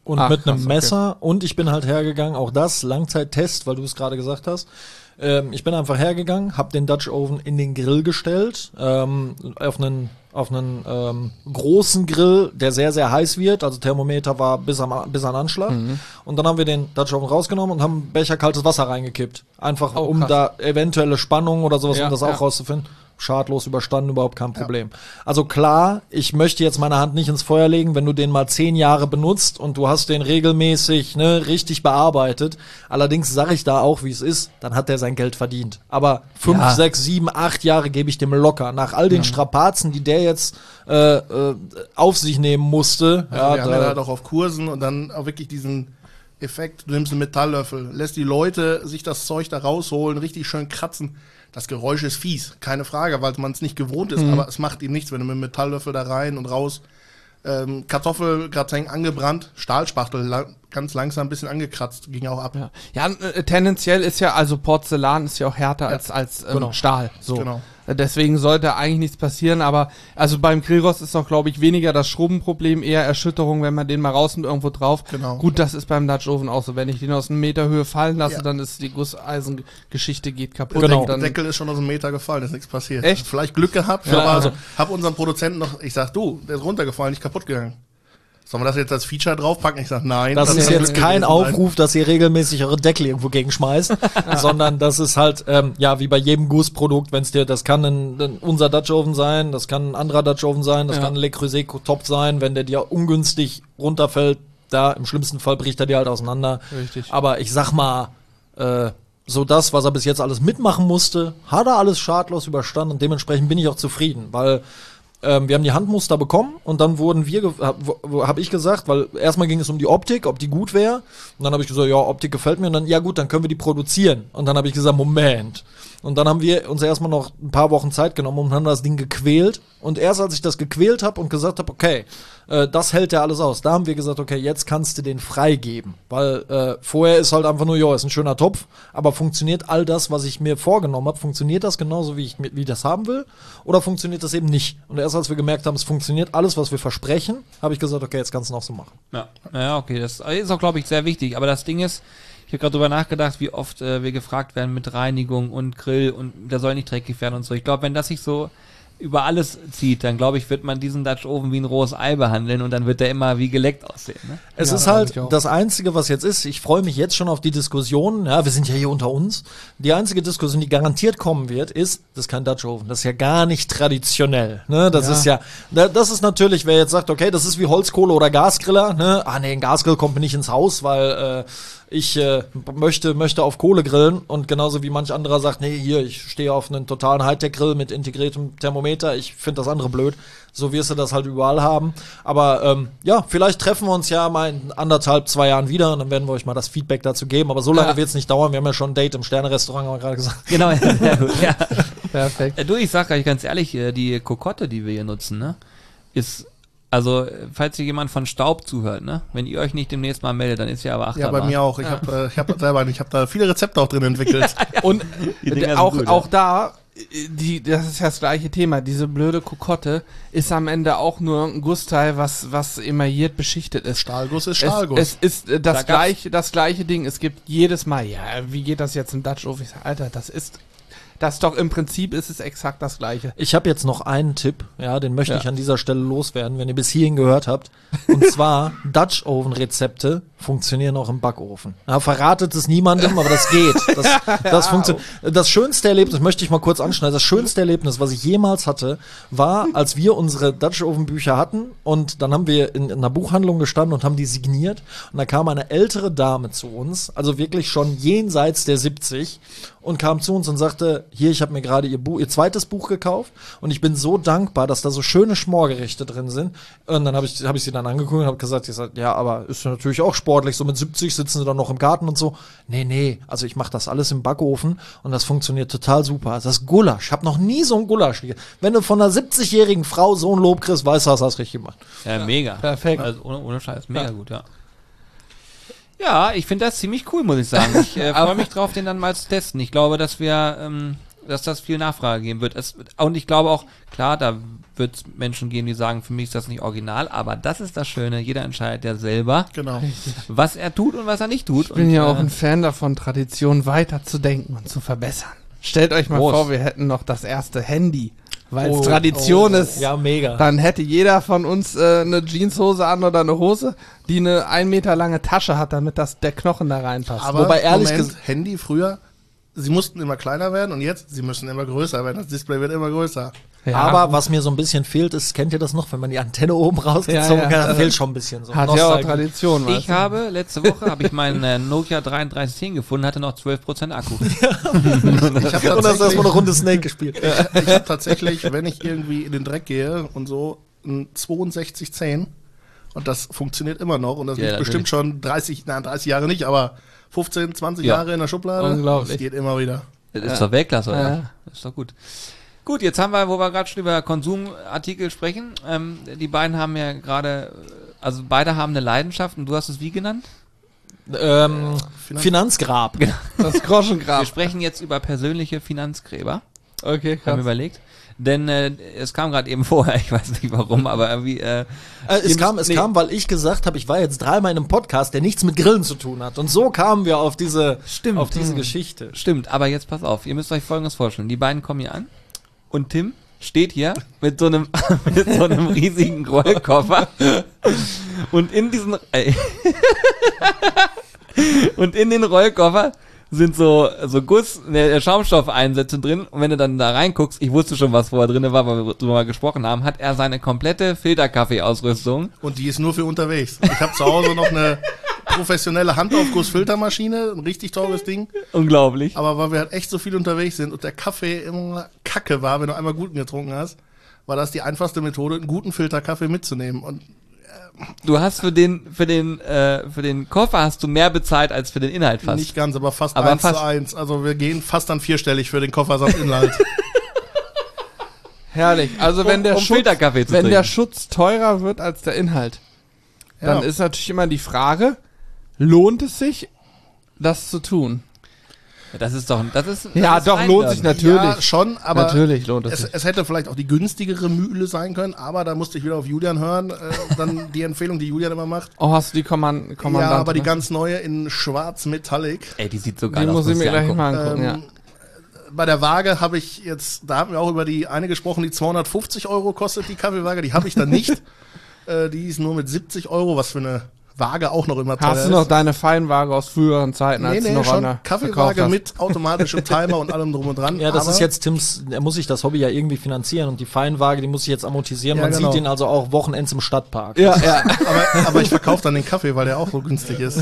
und Ach, mit einem krass, okay. Messer und ich bin halt hergegangen, auch das, Langzeittest, weil du es gerade gesagt hast. Ähm, ich bin einfach hergegangen, habe den Dutch Oven in den Grill gestellt, ähm, auf einen auf einen ähm, großen Grill, der sehr, sehr heiß wird, also Thermometer war bis, am, bis an Anschlag. Mhm. Und dann haben wir den Dutch Oven rausgenommen und haben einen Becher kaltes Wasser reingekippt. Einfach Oh, um krass. da eventuelle Spannung oder sowas, Ja, um das auch ja. rauszufinden. Schadlos überstanden, überhaupt kein Problem. Also klar, ich möchte jetzt meine Hand nicht ins Feuer legen, wenn du den mal zehn Jahre benutzt und du hast den regelmäßig ne, richtig bearbeitet. Allerdings sage ich da auch, wie es ist, dann hat der sein Geld verdient. Aber fünf, Ja. sechs, sieben, acht Jahre gebe ich dem locker. Nach all den Strapazen, die der jetzt äh, äh, auf sich nehmen musste. Also ja, wir haben da- ja halt auch auf Kursen und dann auch wirklich diesen Effekt, du nimmst einen Metalllöffel, lässt die Leute sich das Zeug da rausholen, richtig schön kratzen. Das Geräusch ist fies, keine Frage, weil man es nicht gewohnt ist, aber es macht ihm nichts, wenn du mit einem Metalllöffel da rein und raus ähm, Kartoffelgratin angebrannt, Stahlspachtel la ganz langsam ein bisschen angekratzt, ging auch ab. Ja, ja äh, tendenziell ist ja, also Porzellan ist ja auch härter als, als ähm, Genau. Stahl. So. Genau. Äh, Deswegen sollte eigentlich nichts passieren, aber also beim Grillrost ist doch, glaube ich, weniger das Schrubbenproblem, eher Erschütterung, wenn man den mal rausnimmt irgendwo drauf. Genau. Gut, das ist beim Dutch Oven auch so. Wenn ich den aus einem Meter Höhe fallen lasse, Ja. dann ist die Gusseisengeschichte geht kaputt. Genau. Und Der dann, Deckel ist schon aus dem Meter gefallen, ist nichts passiert. Echt? Vielleicht Glück gehabt, Ja, aber also- hab unseren Produzenten noch, ich sag, du, der ist runtergefallen, nicht kaputt gegangen. Sollen wir das jetzt als Feature draufpacken? Ich sag, nein. Das ist kann jetzt Glück kein gewesen sein. Aufruf, dass ihr regelmäßig eure Deckel irgendwo gegenschmeißt, sondern das ist halt, ähm, ja, wie bei jedem Gussprodukt, wenn es dir, das kann ein, ein, unser Dutch Oven sein, das kann ein anderer Dutch Oven sein, das Ja. kann ein Le Creuset Top sein, wenn der dir ungünstig runterfällt, da im schlimmsten Fall bricht er dir halt auseinander. Richtig. Aber ich sag mal, äh, so das, was er bis jetzt alles mitmachen musste, hat er alles schadlos überstanden und dementsprechend bin ich auch zufrieden, weil ähm, wir haben die Handmuster bekommen und dann wurden wir, habe hab ich gesagt, weil erstmal ging es um die Optik, ob die gut wäre. Und dann habe ich gesagt, ja, Optik gefällt mir. Und dann, ja gut, dann können wir die produzieren. Und dann habe ich gesagt, Moment. Und dann haben wir uns erstmal noch ein paar Wochen Zeit genommen und haben das Ding gequält. Und erst als ich das gequält habe und gesagt habe, okay, äh, das hält ja alles aus, da haben wir gesagt, okay, jetzt kannst du den freigeben. Weil äh, vorher ist halt einfach nur, ja, ist ein schöner Topf, aber funktioniert all das, was ich mir vorgenommen habe, funktioniert das genauso, wie ich, wie ich das haben will? Oder funktioniert das eben nicht? Und erst als wir gemerkt haben, es funktioniert alles, was wir versprechen, habe ich gesagt, okay, jetzt kannst du noch so machen. Ja, ja, okay, das ist auch, glaube ich, sehr wichtig. Aber das Ding ist, ich habe gerade drüber nachgedacht, wie oft äh, wir gefragt werden mit Reinigung und Grill und der soll nicht dreckig werden und so. Ich glaube, wenn das sich so über alles zieht, dann glaube ich, wird man diesen Dutch Oven wie ein rohes Ei behandeln und dann wird der immer wie geleckt aussehen. Ne? Es Ja, ist glaub halt ich auch. das Einzige, was jetzt ist. Ich freue mich jetzt schon auf die Diskussion. Ja, wir sind ja hier unter uns. Die einzige Diskussion, die garantiert kommen wird, ist, das ist kein Dutch Oven. Das ist ja gar nicht traditionell. Ne? Das Ja. ist ja, da- das ist natürlich, wer jetzt sagt, okay, das ist wie Holzkohle oder Gasgriller. Ne? Ah, nee, ein Gasgrill kommt mir nicht ins Haus, weil äh, ich äh, möchte, möchte auf Kohle grillen. Und genauso wie manch anderer sagt, nee, hier, ich stehe auf einen totalen Hightech-Grill mit integriertem Thermometer. Ich finde das andere blöd. So wirst du das halt überall haben. Aber ähm, ja, vielleicht treffen wir uns ja mal in anderthalb, zwei Jahren wieder und dann werden wir euch mal das Feedback dazu geben. Aber so lange Ja. wird es nicht dauern. Wir haben ja schon ein Date im Sterne-Restaurant, haben wir gerade gesagt. Genau, ja, sehr gut. Ja. perfekt. Äh, Du, ich sag euch ganz ehrlich, äh, die Kokotte, die wir hier nutzen, ne, ist, also, äh, falls hier jemand von Staub zuhört, ne, wenn ihr euch nicht demnächst mal meldet, dann ist ja aber Ja, Achterbahn. bei mir auch. Ich habe äh, ich hab selber, ich habe da viele Rezepte auch drin entwickelt. Und Die Dinger äh, sind auch, gut, auch ja. da, äh, die, das ist ja das gleiche Thema. Diese blöde Kokotte ist am Ende auch nur ein Gussteil, was, was emailliert beschichtet ist. Stahlguss ist Stahlguss. Es, es ist äh, Da das gab's- gleiche, das gleiche Ding. Es gibt jedes Mal, ja, wie geht das jetzt im Dutch Oven? Ich sag, Alter, das ist, das ist doch im Prinzip ist es exakt das gleiche. Ich habe jetzt noch einen Tipp, ja, den möchte Ja. ich an dieser Stelle loswerden, wenn ihr bis hierhin gehört habt. Und zwar, Dutch Oven Rezepte funktionieren auch im Backofen. Ja, verratet es niemandem, aber das geht. Das, das funktioniert. Das schönste Erlebnis, möchte ich mal kurz anschneiden, das schönste Erlebnis, was ich jemals hatte, war, als wir unsere Dutch Oven Bücher hatten und dann haben wir in, in einer Buchhandlung gestanden und haben die signiert und da kam eine ältere Dame zu uns, also wirklich schon jenseits der siebzig und kam zu uns und sagte, hier, ich habe mir gerade ihr Buch, ihr zweites Buch gekauft und ich bin so dankbar, dass da so schöne Schmorgerichte drin sind. Und dann habe ich, hab ich sie dann angeguckt und habe gesagt, ich sag, ja, aber ist natürlich auch sportlich, so mit siebzig sitzen sie dann noch im Garten und so. Nee, nee, also ich mache das alles im Backofen und das funktioniert total super. Das Gulasch, ich habe noch nie so ein Gulasch gegessen. Wenn du von einer siebzigjährigen Frau so ein Lob kriegst, weißt du, hast du das richtig gemacht. Ja, mega. Perfekt. Also ohne, ohne Scheiß, mega gut, ja. Ja, ich finde das ziemlich cool, muss ich sagen. Ich äh, freue mich drauf, den dann mal zu testen. Ich glaube, dass wir ähm, dass das viel Nachfrage geben wird. Es, und ich glaube auch, klar, da wird es Menschen geben, die sagen, für mich ist das nicht original, aber das ist das Schöne. Jeder entscheidet ja selber, Genau. was er tut und was er nicht tut. Ich bin und, ja auch äh, ein Fan davon, Tradition weiterzudenken und zu verbessern. Stellt euch mal Groß. vor, wir hätten noch das erste Handy, weil es Oh, Tradition oh, ist. Ja, mega. Dann hätte jeder von uns äh, eine Jeanshose an oder eine Hose, die eine ein Meter lange Tasche hat, damit das der Knochen da reinpasst. Aber Wobei ehrlich Moment, ges- Handy früher, sie mussten immer kleiner werden und jetzt, sie müssen immer größer werden. Das Display wird immer größer. Ja, Aber was mir so ein bisschen fehlt, ist, kennt ihr das noch, wenn man die Antenne oben rausgezogen Ja, ja. hat, dann fehlt schon ein bisschen so. hat ja auch Nostalgie. Tradition. weißt Ich du? habe, letzte Woche habe ich meinen äh, Nokia dreiunddreißig zehn gefunden, hatte noch zwölf Prozent Akku. Ich habe Und dann hast du erstmal eine tatsächlich, Runde Snake gespielt. ich hab tatsächlich, wenn ich irgendwie in den Dreck gehe und so, ein zweiundsechzig zehn und das funktioniert immer noch und das Ja, liegt natürlich. bestimmt schon dreißig, nein, dreißig Jahre nicht, aber fünfzehn, zwanzig Ja. Jahre in der Schublade. Unglaublich. Das geht immer wieder. Das ist doch Weltklasse, oder? Ja. Das ist doch gut. Gut, jetzt haben wir, wo wir gerade schon über Konsumartikel sprechen, ähm, die beiden haben ja gerade, also beide haben eine Leidenschaft und du hast es wie genannt? Ähm, Finanz- Finanzgrab. Das Wir Groschengrab. sprechen jetzt über persönliche Finanzgräber, Okay, haben wir krass. überlegt. Denn äh, es kam gerade eben vorher, ich weiß nicht warum, aber irgendwie... Äh, Äh, es ihr kam, müsst- es nee, kam, weil ich gesagt habe, ich war jetzt dreimal in einem Podcast, der nichts mit Grillen zu tun hat. Und so kamen wir auf diese, Stimmt. auf diese Geschichte. Stimmt, aber jetzt pass auf, ihr müsst euch Folgendes vorstellen. Die beiden kommen hier an und Tim steht hier mit so einem, mit so einem riesigen Rollkoffer und in diesen äh, und in den Rollkoffer sind so so Guss, ne, Schaumstoffeinsätze drin und wenn du dann da reinguckst, ich wusste schon, was vorher drin war, weil wir drüber mal gesprochen haben, hat er seine komplette Filterkaffee-Ausrüstung. Und die ist nur für unterwegs. Ich habe zu Hause noch eine professionelle Handaufguss-Filtermaschine, ein richtig teures Ding. Unglaublich. Aber weil wir halt echt so viel unterwegs sind und der Kaffee immer Kacke war, wenn du einmal guten getrunken hast, war das die einfachste Methode, einen guten Filterkaffee mitzunehmen. Und Du hast für den für den äh, für den Koffer hast du mehr bezahlt als für den Inhalt fast. nicht ganz, aber fast Aber eins fast. zu eins. Also wir gehen fast dann vierstellig für den Koffer samt Inhalt. Herrlich. Also wenn Um- der um Schutz, Filterkaffee zu wenn der trinken. Schutz teurer wird als der Inhalt, dann Ja. ist natürlich immer die Frage, lohnt es sich, das zu tun? Das ist doch, das ist. Ja, das ist doch, lohnt sich Einladen. natürlich. Ja, schon, aber Natürlich lohnt es es, sich. es hätte vielleicht auch die günstigere Mühle sein können, aber da musste ich wieder auf Julian hören. Äh, dann die Empfehlung, die Julian immer macht. Oh, hast du die Kommand Kommandant? Ja, aber die ne? ganz neue in schwarz Metallic. Ey, die sieht so Die geil aus. muss ich musst mir du dir gleich angucken. mal angucken, Ähm, Bei der Waage habe ich jetzt, da haben wir auch über die eine gesprochen, die zweihundertfünfzig Euro kostet, die Kaffeewaage. Die habe ich dann nicht. äh, die ist nur mit siebzig Euro, was für eine Waage auch noch immer teuer Hast du ist. noch deine Feinwaage aus früheren Zeiten, Nee, als nee, du noch schon an der verkauft Kaffeewaage hast? mit automatischem Timer und allem drum und dran. Ja, das aber ist jetzt Tims, er muss sich das Hobby ja irgendwie finanzieren und die Feinwaage, die muss ich jetzt amortisieren. Ja, Man genau. sieht ihn also auch Wochenends im Stadtpark. Ja, ja. aber, aber ich verkaufe dann den Kaffee, weil der auch so günstig ist.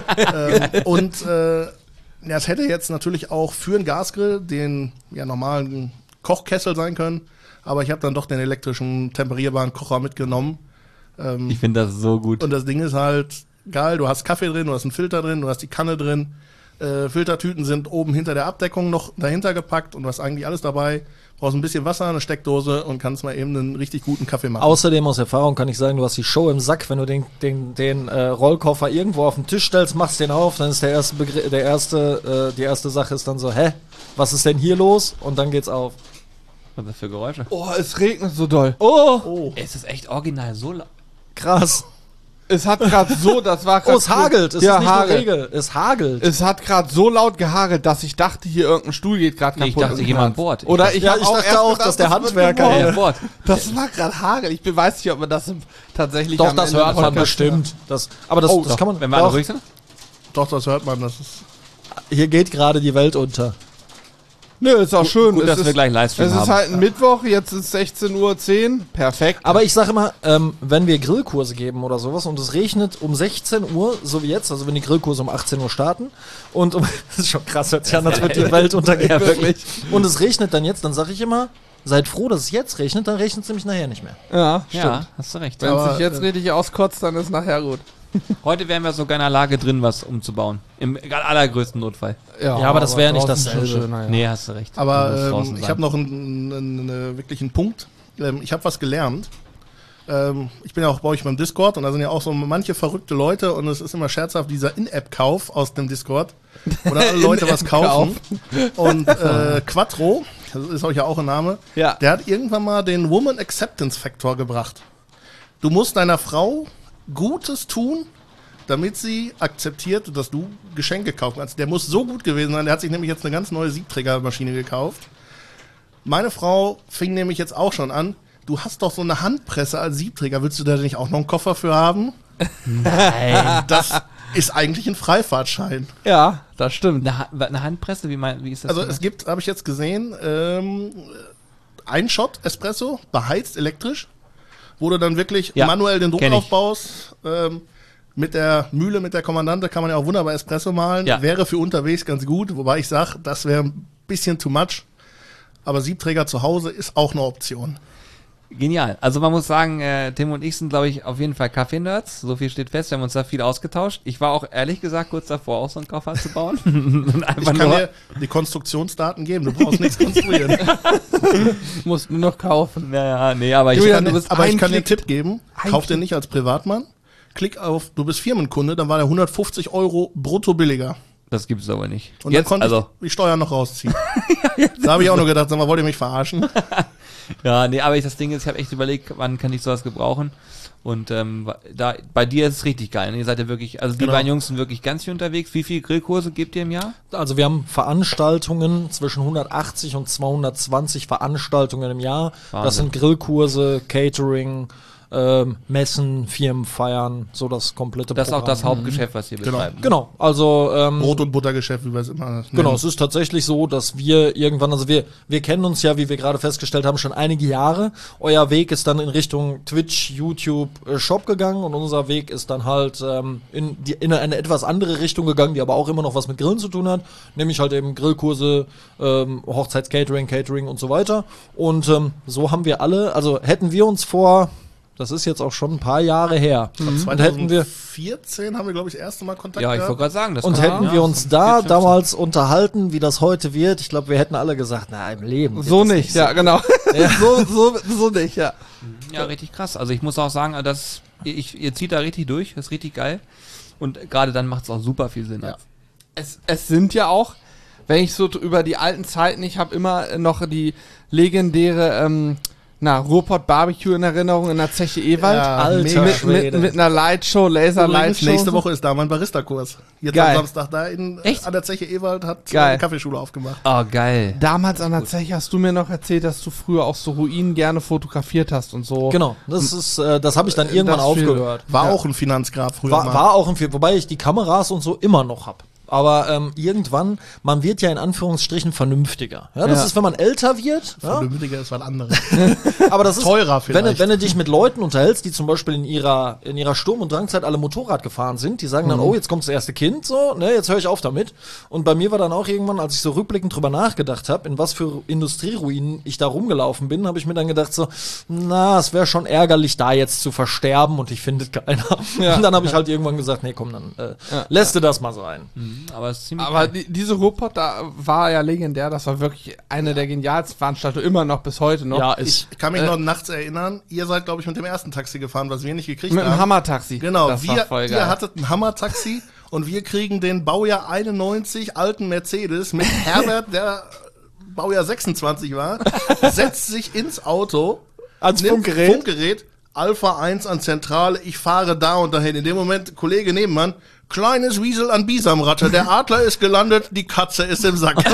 ähm, und äh, ja, es hätte jetzt natürlich auch für einen Gasgrill den ja, normalen Kochkessel sein können, aber ich habe dann doch den elektrischen temperierbaren Kocher mitgenommen. Ähm, Ich finde das so gut. und das Ding ist halt geil, du hast Kaffee drin, du hast einen Filter drin, du hast die Kanne drin, äh, Filtertüten sind oben hinter der Abdeckung noch dahinter gepackt und du hast eigentlich alles dabei. Brauchst ein bisschen Wasser, eine Steckdose und kannst mal eben einen richtig guten Kaffee machen. Außerdem aus Erfahrung kann ich sagen, du hast die Show im Sack, wenn du den, den, den äh, Rollkoffer irgendwo auf den Tisch stellst, machst den auf, dann ist der erste Begr der erste, äh, die erste Sache ist dann so, hä, was ist denn hier los? Und dann geht's auf. Was ist das für Geräusche? Oh, es regnet so doll. Oh, Oh, Ey, es ist echt original so laut. krass. Es hat gerade so, das war Oh, grad es hagelt. Es ja, ist nicht nur Hagel. Regel. Es hagelt. Es hat gerade so laut gehagelt, dass ich dachte, hier irgendein Stuhl geht gerade Nee, kaputt. ich dachte, im jemand Ernst. bohrt. Ich Oder dachte- ich, Ja, hab ich dachte erst auch, gedacht, dass der das wird Handwerker gebohrt. Ja, Bord. Das war gerade Hagel. Ich weiß nicht, ob man das tatsächlich Doch, am das Ende hört des man Podcasts bestimmt. Das, aber das, Oh, das doch. kann man. Wenn wir alle doch, ruhig sind? doch, das hört man. Das ist hier geht gerade die Welt unter. Nö, ist auch schön. Gut, es dass ist, wir gleich Livestream Es haben. ist halt ein Mittwoch, jetzt ist sechzehn Uhr zehn. Perfekt. Aber ich sage immer, ähm, wenn wir Grillkurse geben oder sowas und es regnet um sechzehn Uhr, so wie jetzt, also wenn die Grillkurse um achtzehn Uhr starten und um, das ist schon krass, hört sich an, als würde die Welt untergehen. Ja, wirklich. Und es regnet dann jetzt, dann sage ich immer, seid froh, dass es jetzt regnet, dann regnet es nämlich nachher nicht mehr. ja, stimmt. Ja, hast du recht. Wenn es Aber, sich jetzt äh, richtig auskotzt, dann ist nachher gut. Heute wären wir sogar in der Lage drin, was umzubauen. Im allergrößten Notfall. Ja, aber das wäre nicht draußen dasselbe. schon schöner, ja. Nee, hast du recht. Du musst Aber draußen ähm, ich sein. habe noch einen, einen, einen wirklichen Punkt. Ähm, ich habe was gelernt. Ähm, ich bin ja auch bei euch beim Discord und da sind ja auch so manche verrückte Leute und es ist immer scherzhaft dieser In-App-Kauf aus dem Discord, wo dann alle Leute was kaufen. Und äh, Quattro, das ist euch ja auch ein Name, Ja. der hat irgendwann mal den Woman Acceptance Factor gebracht. Du musst deiner Frau Gutes tun, damit sie akzeptiert, dass du Geschenke kaufen kannst. Der muss so gut gewesen sein, der hat sich nämlich jetzt eine ganz neue Siebträgermaschine gekauft. Meine Frau fing nämlich jetzt auch schon an, du hast doch so eine Handpresse als Siebträger, willst du da nicht auch noch einen Koffer für haben? Nein. Das ist eigentlich ein Freifahrtschein. Ja, das stimmt. Eine, Ha- eine Handpresse, wie, mein, wie ist das? Also denn? es gibt, habe ich jetzt gesehen, ähm, ein Shot Espresso, beheizt elektrisch, wo du dann wirklich Ja, manuell den Druck kenn ich. aufbaust. Ähm, mit der Mühle, mit der Kommandante kann man ja auch wunderbar Espresso mahlen. Ja. Wäre für unterwegs ganz gut, wobei ich sage, das wäre ein bisschen too much. Aber Siebträger zu Hause ist auch eine Option. Genial. Also man muss sagen, äh, Tim und ich sind, glaube ich, auf jeden Fall Kaffee-Nerds. So viel steht fest, wir haben uns da viel ausgetauscht. Ich war auch ehrlich gesagt kurz davor, auch so einen Koffer zu bauen. Und Ich einfach kann nur, dir die Konstruktionsdaten geben, du brauchst nichts konstruieren. Musst nur noch kaufen. ja, ja, nee, aber ich Julian, kann, du bist Aber ich kann dir ein einen Tipp geben, Ein kauf Klick. den nicht als Privatmann. Klick auf, du bist Firmenkunde, dann war der hundertfünfzig Euro brutto billiger. das gibt's aber nicht. Und Jetzt, dann konnte also, ich die Steuern noch rausziehen. Da habe ich auch nur gedacht, sag mal, wollt ihr mich verarschen? ja, nee, aber ich, das Ding ist, ich habe echt überlegt, wann kann ich sowas gebrauchen. Und ähm, da bei dir ist es richtig geil. Ne? Ihr seid ja wirklich, also die Genau. beiden Jungs sind wirklich ganz viel unterwegs. Wie viele Grillkurse gebt ihr im Jahr? Also wir haben Veranstaltungen zwischen hundertachtzig und zweihundertzwanzig Veranstaltungen im Jahr. Das Wahnsinn. sind Grillkurse, Catering, ähm, Messen, Firmenfeiern, so das komplette Das ist auch Programm. das Hauptgeschäft, was ihr Genau. betreibt. ne? Genau, also ähm, Brot- und Buttergeschäft, wie wir es immer nennen. Genau, es ist tatsächlich so, dass wir irgendwann, also wir, wir kennen uns ja, wie wir gerade festgestellt haben, schon einige Jahre. Euer Weg ist dann in Richtung Twitch, YouTube, äh, Shop gegangen und unser Weg ist dann halt ähm, in, die, in eine etwas andere Richtung gegangen, die aber auch immer noch was mit Grillen zu tun hat, nämlich halt eben Grillkurse, ähm, Hochzeitscatering, Catering und so weiter. Und ähm, so haben wir alle, also hätten wir uns vor, das ist jetzt auch schon ein paar Jahre her, und hätten wir zweitausendvierzehn haben wir, glaube ich, das erste Mal Kontakt Ja, ich wollte gehabt. gerade sagen, das Und kann- hätten ja, wir uns so da vierzehn, damals unterhalten, wie das heute wird, ich glaube, wir hätten alle gesagt, na, im Leben. wird So das nicht, ja, genau. so, so, so nicht, ja. Ja, richtig krass. Also ich muss auch sagen, das, ich, ihr zieht da richtig durch, das ist richtig geil. Und gerade dann macht es auch super viel Sinn. Ja. Es, es sind ja auch, wenn ich so über die alten Zeiten, ich habe immer noch die legendäre, ähm, na, Ruhrpott Barbecue in Erinnerung in der Zeche Ewald. Ja, Alter mega. mit, mit, Schwede. mit einer Lightshow, Laser Übrigens, Lightshow. nächste Woche ist da mein Barista-Kurs. Jetzt Geil. am Samstag da in, Echt? an der Zeche Ewald hat Geil. eine Kaffeeschule aufgemacht. Oh, geil. Damals an der Zeche hast du mir noch erzählt, dass du früher auch so Ruinen gerne fotografiert hast und so. Genau, das ist, äh, das habe ich dann irgendwann Das viel. aufgehört. War auch ein Finanzgrab früher War, mal. war auch ein viel, wobei ich die Kameras und so immer noch hab. Aber ähm, irgendwann, man wird ja in Anführungsstrichen vernünftiger. Ja, das Ja. ist, wenn man älter wird. Ja, Vernünftiger ist was anderes. aber das ist Teurer wenn, du- vielleicht. wenn du dich mit Leuten unterhältst, die zum Beispiel in ihrer in ihrer Sturm- und Drangzeit alle Motorrad gefahren sind, die sagen dann, oh, jetzt kommt das erste Kind, so, ne, jetzt höre ich auf damit. Und bei mir war dann auch irgendwann, als ich so rückblickend drüber nachgedacht habe, in was für Industrieruinen ich da rumgelaufen bin, habe ich mir dann gedacht so, na, es wäre schon ärgerlich, da jetzt zu versterben und ich finde keiner. Ja. Und dann habe ich halt irgendwann gesagt, nee, komm, dann äh, lässt du das mal sein. Aber es ist ziemlich Aber geil. die, diese Ruhrpott, da war ja legendär, das war wirklich eine der genialsten Veranstaltungen, immer noch bis heute noch. Ja, Ich ist kann mich Äh, noch nachts erinnern, ihr seid, glaube ich, mit dem ersten Taxi gefahren, was wir nicht gekriegt mit haben. dem Hammertaxi. Genau, das war wir, voll ihr geil. hattet ein Hammertaxi und wir kriegen den Baujahr einundneunzig alten Mercedes mit Herbert, der Baujahr sechsundzwanzig war, setzt sich ins Auto, Ans nimmt Funkgerät. Funkgerät, Alpha eins an Zentrale, ich fahre da und dahin. In dem Moment, Kollege Nebenmann, kleines Wiesel an Bisamratte, der Adler ist gelandet, die Katze ist im Sack.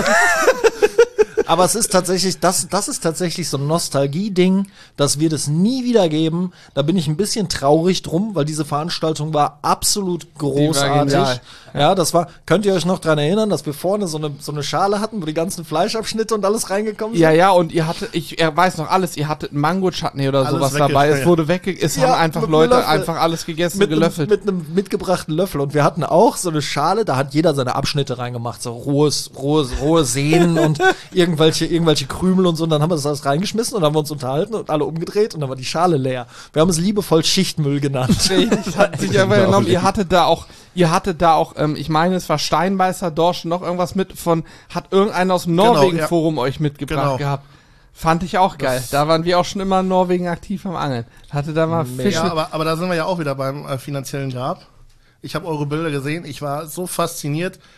Aber es ist tatsächlich, das, das ist tatsächlich so ein Nostalgie-Ding, dass wir das nie wieder geben. Da bin ich ein bisschen traurig drum, weil diese Veranstaltung war absolut großartig. genial. Ja, das war, könnt ihr euch noch dran erinnern, dass wir vorne so eine, so eine Schale hatten, wo die ganzen Fleischabschnitte und alles reingekommen sind? Ja, ja, und ihr hattet, ich er weiß noch alles, ihr hattet Mango-Chutney oder Alles sowas wegge- dabei. ja, Es ja. wurde wegge... Es Ja, haben einfach mit einem Leute Löffel. einfach alles gegessen mit und gelöffelt. Einem, mit einem mitgebrachten Löffel. Und wir hatten auch so eine Schale, da hat jeder seine Abschnitte reingemacht, so rohes, rohes, rohe Sehnen und irgendwelche, irgendwelche Krümel und so. Und dann haben wir das alles reingeschmissen und haben wir uns unterhalten und alle umgedreht und dann war die Schale leer. Wir haben es liebevoll Schichtmüll genannt. Ich hat sich aber genommen, ihr hattet da auch, ihr hattet da auch, ähm, ich meine, es war Steinbeißer, Dorsch, noch irgendwas mit von, hat irgendeiner aus dem Genau, Norwegen-Forum euch mitgebracht Genau. gehabt. Fand ich auch geil. Da waren wir auch schon immer in Norwegen aktiv am Angeln. Hatte da mal Fisch Ja, mit. aber, aber da sind wir ja auch wieder beim äh, finanziellen Grab. Ich habe eure Bilder gesehen, ich war so fasziniert.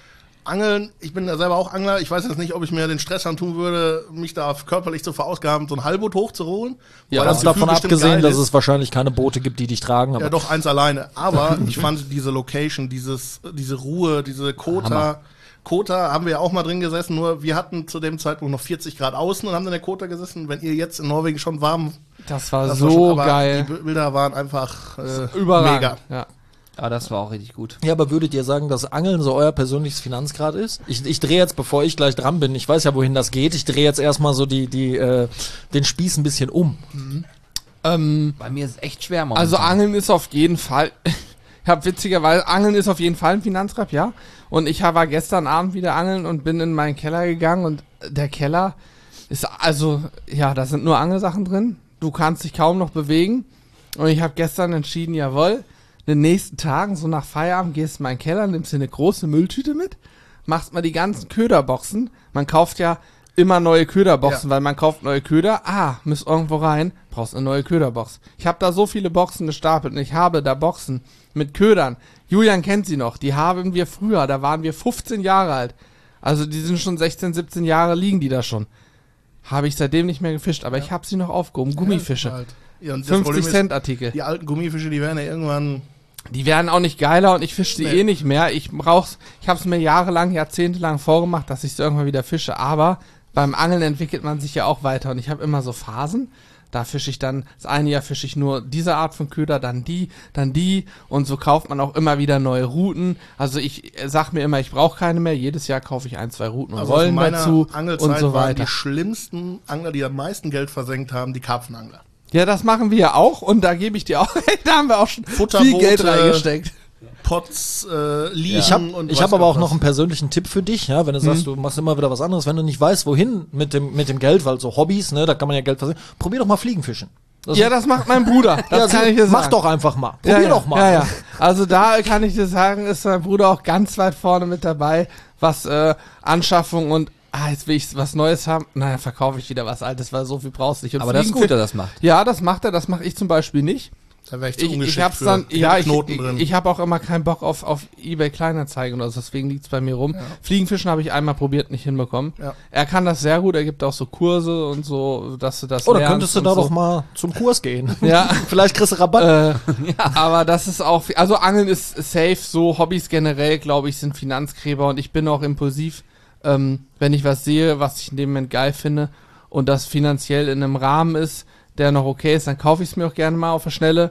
Angeln, ich bin ja selber auch Angler. Ich weiß jetzt nicht, ob ich mir den Stress antun würde, mich da körperlich zu verausgaben, so ein Halbboot hochzuholen. Ja, weil das Gefühl davon bestimmt abgesehen, geil dass ist. es wahrscheinlich keine Boote gibt, die dich tragen. Aber Ja, doch, eins alleine. Aber ich fand diese Location, dieses, diese Ruhe, diese Kota. Kota haben wir ja auch mal drin gesessen, nur wir hatten zu dem Zeitpunkt noch vierzig Grad außen und haben in der Kota gesessen. Wenn ihr jetzt in Norwegen schon warm... Das war das so war schon, aber geil. Die Bilder waren einfach äh, Überragend. mega. Ja. Ja, das war auch richtig gut. Ja, aber würdet ihr sagen, dass Angeln so euer persönliches Finanzgrad ist? Ich, ich drehe jetzt, bevor ich gleich dran bin, ich weiß ja, wohin das geht, ich drehe jetzt erstmal so die, die, äh, den Spieß ein bisschen um. Mhm. Ähm, Bei mir ist es echt schwer momentan. also Angeln ist auf jeden Fall, ich habe witzigerweise, Angeln ist auf jeden Fall ein Finanzgrab, ja. Und ich war gestern Abend wieder angeln und bin in meinen Keller gegangen und der Keller ist, also, ja, da sind nur Angelsachen drin. Du kannst dich kaum noch bewegen. Und ich habe gestern entschieden, jawohl, in den nächsten Tagen, so nach Feierabend, gehst du in meinen Keller, nimmst dir eine große Mülltüte mit, machst mal die ganzen Köderboxen. Man kauft ja immer neue Köderboxen, Ja. weil man kauft neue Köder. Ah, müsst irgendwo rein, brauchst eine neue Köderbox. Ich habe da so viele Boxen gestapelt und ich habe da Boxen mit Ködern. Julian kennt sie noch, die haben wir früher, da waren wir fünfzehn Jahre alt. Also die sind schon sechzehn, siebzehn Jahre, liegen die da schon. Habe ich seitdem nicht mehr gefischt, aber ich habe sie noch aufgehoben. Gummifische. Ja, halt. Ja, und das Problem fünfzig ist, Cent Artikel. Die alten Gummifische, die werden ja irgendwann... Die werden auch nicht geiler und ich fische sie Nee. eh nicht mehr. Ich brauch's, ich habe es mir jahrelang, jahrzehntelang vorgemacht, dass ich es irgendwann wieder fische. Aber beim Angeln entwickelt man sich ja auch weiter und ich habe immer so Phasen. Da fische ich dann, das eine Jahr fische ich nur diese Art von Köder, dann die, dann die und so kauft man auch immer wieder neue Routen. Also ich sag mir immer, ich brauche keine mehr. Jedes Jahr kaufe ich ein, zwei Routen und Also Rollen in meiner dazu Angelzeit und so waren weiter. die schlimmsten Angler, die am meisten Geld versenkt haben, die Karpfenangler. Ja, das machen wir ja auch und da gebe ich dir auch recht, da haben wir auch schon viel Futterboote, Geld reingesteckt. Pots, äh, liegen Ich habe und ich weiß hab aber Gott auch noch was. einen persönlichen Tipp für dich, ja, wenn du sagst, du machst immer wieder was anderes, wenn du nicht weißt, wohin mit dem, mit dem Geld, weil so Hobbys, ne, da kann man ja Geld versenken, probier doch mal Fliegenfischen. Das Ja, das macht mein Bruder. Das ja, kann ich dir sagen. mach doch einfach mal. Probier ja, ja, doch mal. Ja, ja. Also da kann ich dir sagen, ist mein Bruder auch ganz weit vorne mit dabei, was äh, Anschaffung und ah, jetzt will ich was Neues haben. Naja, verkaufe ich wieder was Altes, weil so viel brauchst du nicht. Und Aber das ist gut, dass er das macht. Ja, das macht er, das mache ich zum Beispiel nicht. Da wäre ich zu Ich, ich ungeschickt hab's für. dann, Ich ja, hab ich, Knoten ich, drin. ich habe auch immer keinen Bock auf, auf eBay Kleinanzeigen oder so, deswegen liegt's bei mir rum. Fliegenfischen habe ich einmal probiert, nicht hinbekommen. Ja. Er kann das sehr gut, er gibt auch so Kurse und so, dass du das Oder lernst könntest du und da so. doch mal zum Kurs gehen. Ja. Vielleicht kriegst du Rabatt. Äh, Aber das ist auch, also Angeln ist safe, so Hobbys generell, glaube ich, sind Finanzgräber und ich bin auch impulsiv, ähm, wenn ich was sehe, was ich in dem Moment geil finde und das finanziell in einem Rahmen ist, der noch okay ist, dann kaufe ich es mir auch gerne mal auf der Schnelle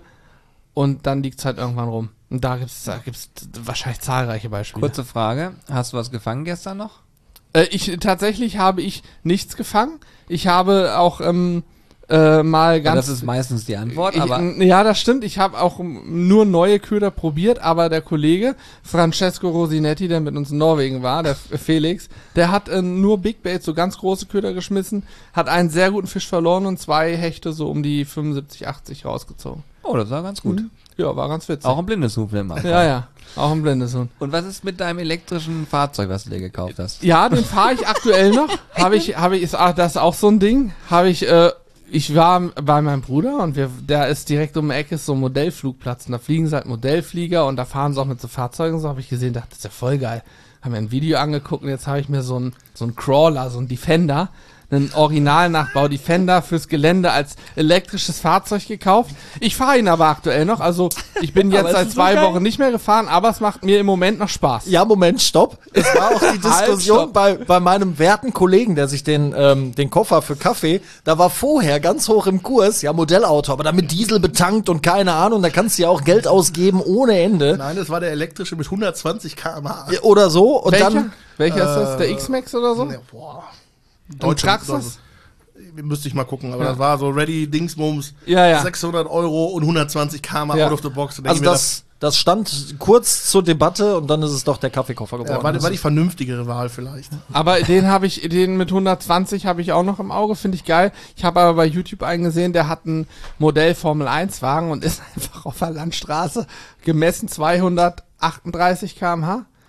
und dann liegt es halt irgendwann rum. Und da gibt's da gibt's wahrscheinlich zahlreiche Beispiele. Kurze Frage. Hast du was gefangen gestern noch? Äh, ich, tatsächlich habe ich nichts gefangen. Ich habe auch ähm, äh, mal Ja, ganz... das ist meistens die Antwort, Ich, aber ja, das stimmt. Ich habe auch um, nur neue Köder probiert, aber der Kollege Francesco Rosinetti, der mit uns in Norwegen war, der F- Felix, der hat äh, nur Big Bait, so ganz große Köder geschmissen, hat einen sehr guten Fisch verloren und zwei Hechte so um die fünfundsiebzig, achtzig rausgezogen. oh, das war ganz gut. Ja, war ganz witzig. Auch ein blindes Huhn immer. ja, ja, auch ein blindes Huhn. Und was ist mit deinem elektrischen Fahrzeug, was du dir gekauft hast? Ja, den fahre ich aktuell noch. Habe ich, habe ich, ist, ach, das ist auch so ein Ding. Habe ich, äh, ich war bei meinem Bruder und wir, der ist direkt um die Ecke, ist so ein Modellflugplatz und da fliegen sie halt Modellflieger und da fahren sie auch mit so Fahrzeugen, so habe ich gesehen, dachte, das ist ja voll geil. Haben mir ein Video angeguckt und jetzt habe ich mir so ein, so ein Crawler, so ein Defender, einen Originalnachbau Defender fürs Gelände als elektrisches Fahrzeug gekauft. Ich fahre ihn aber aktuell noch, also ich bin jetzt Aber es seit ist so zwei geil. Wochen nicht mehr gefahren, aber es macht mir im Moment noch Spaß. Ja, Moment, stopp. Es war auch die Halt, Diskussion stopp. bei, bei meinem werten Kollegen, der sich den, ähm, den Koffer für Kaffee, da war vorher ganz hoch im Kurs, ja, Modellauto, aber damit Diesel betankt und keine Ahnung, da kannst du ja auch Geld ausgeben ohne Ende. Nein, das war der elektrische mit hundertzwanzig Kilometer pro Stunde. Oder so. Und Welcher? dann, Welcher ist das? Der X-Max oder so? Nee, boah. Und Traxxas? Müsste ich mal gucken, aber das war so Ready Dingsbums, Ja, ja. sechshundert Euro und hundertzwanzig Kilometer Ja. out of the box. Da denk also ich mir, das, das stand kurz zur Debatte und dann ist es doch der Kaffeekoffer geworden. ja, war, war die vernünftigere Wahl vielleicht. Aber den habe ich, den mit hundertzwanzig habe ich auch noch im Auge, finde ich geil. Ich habe aber bei YouTube eingesehen, der hat ein Modell Formel eins Wagen und ist einfach auf der Landstraße gemessen zweihundertachtunddreißig Kilometer pro Stunde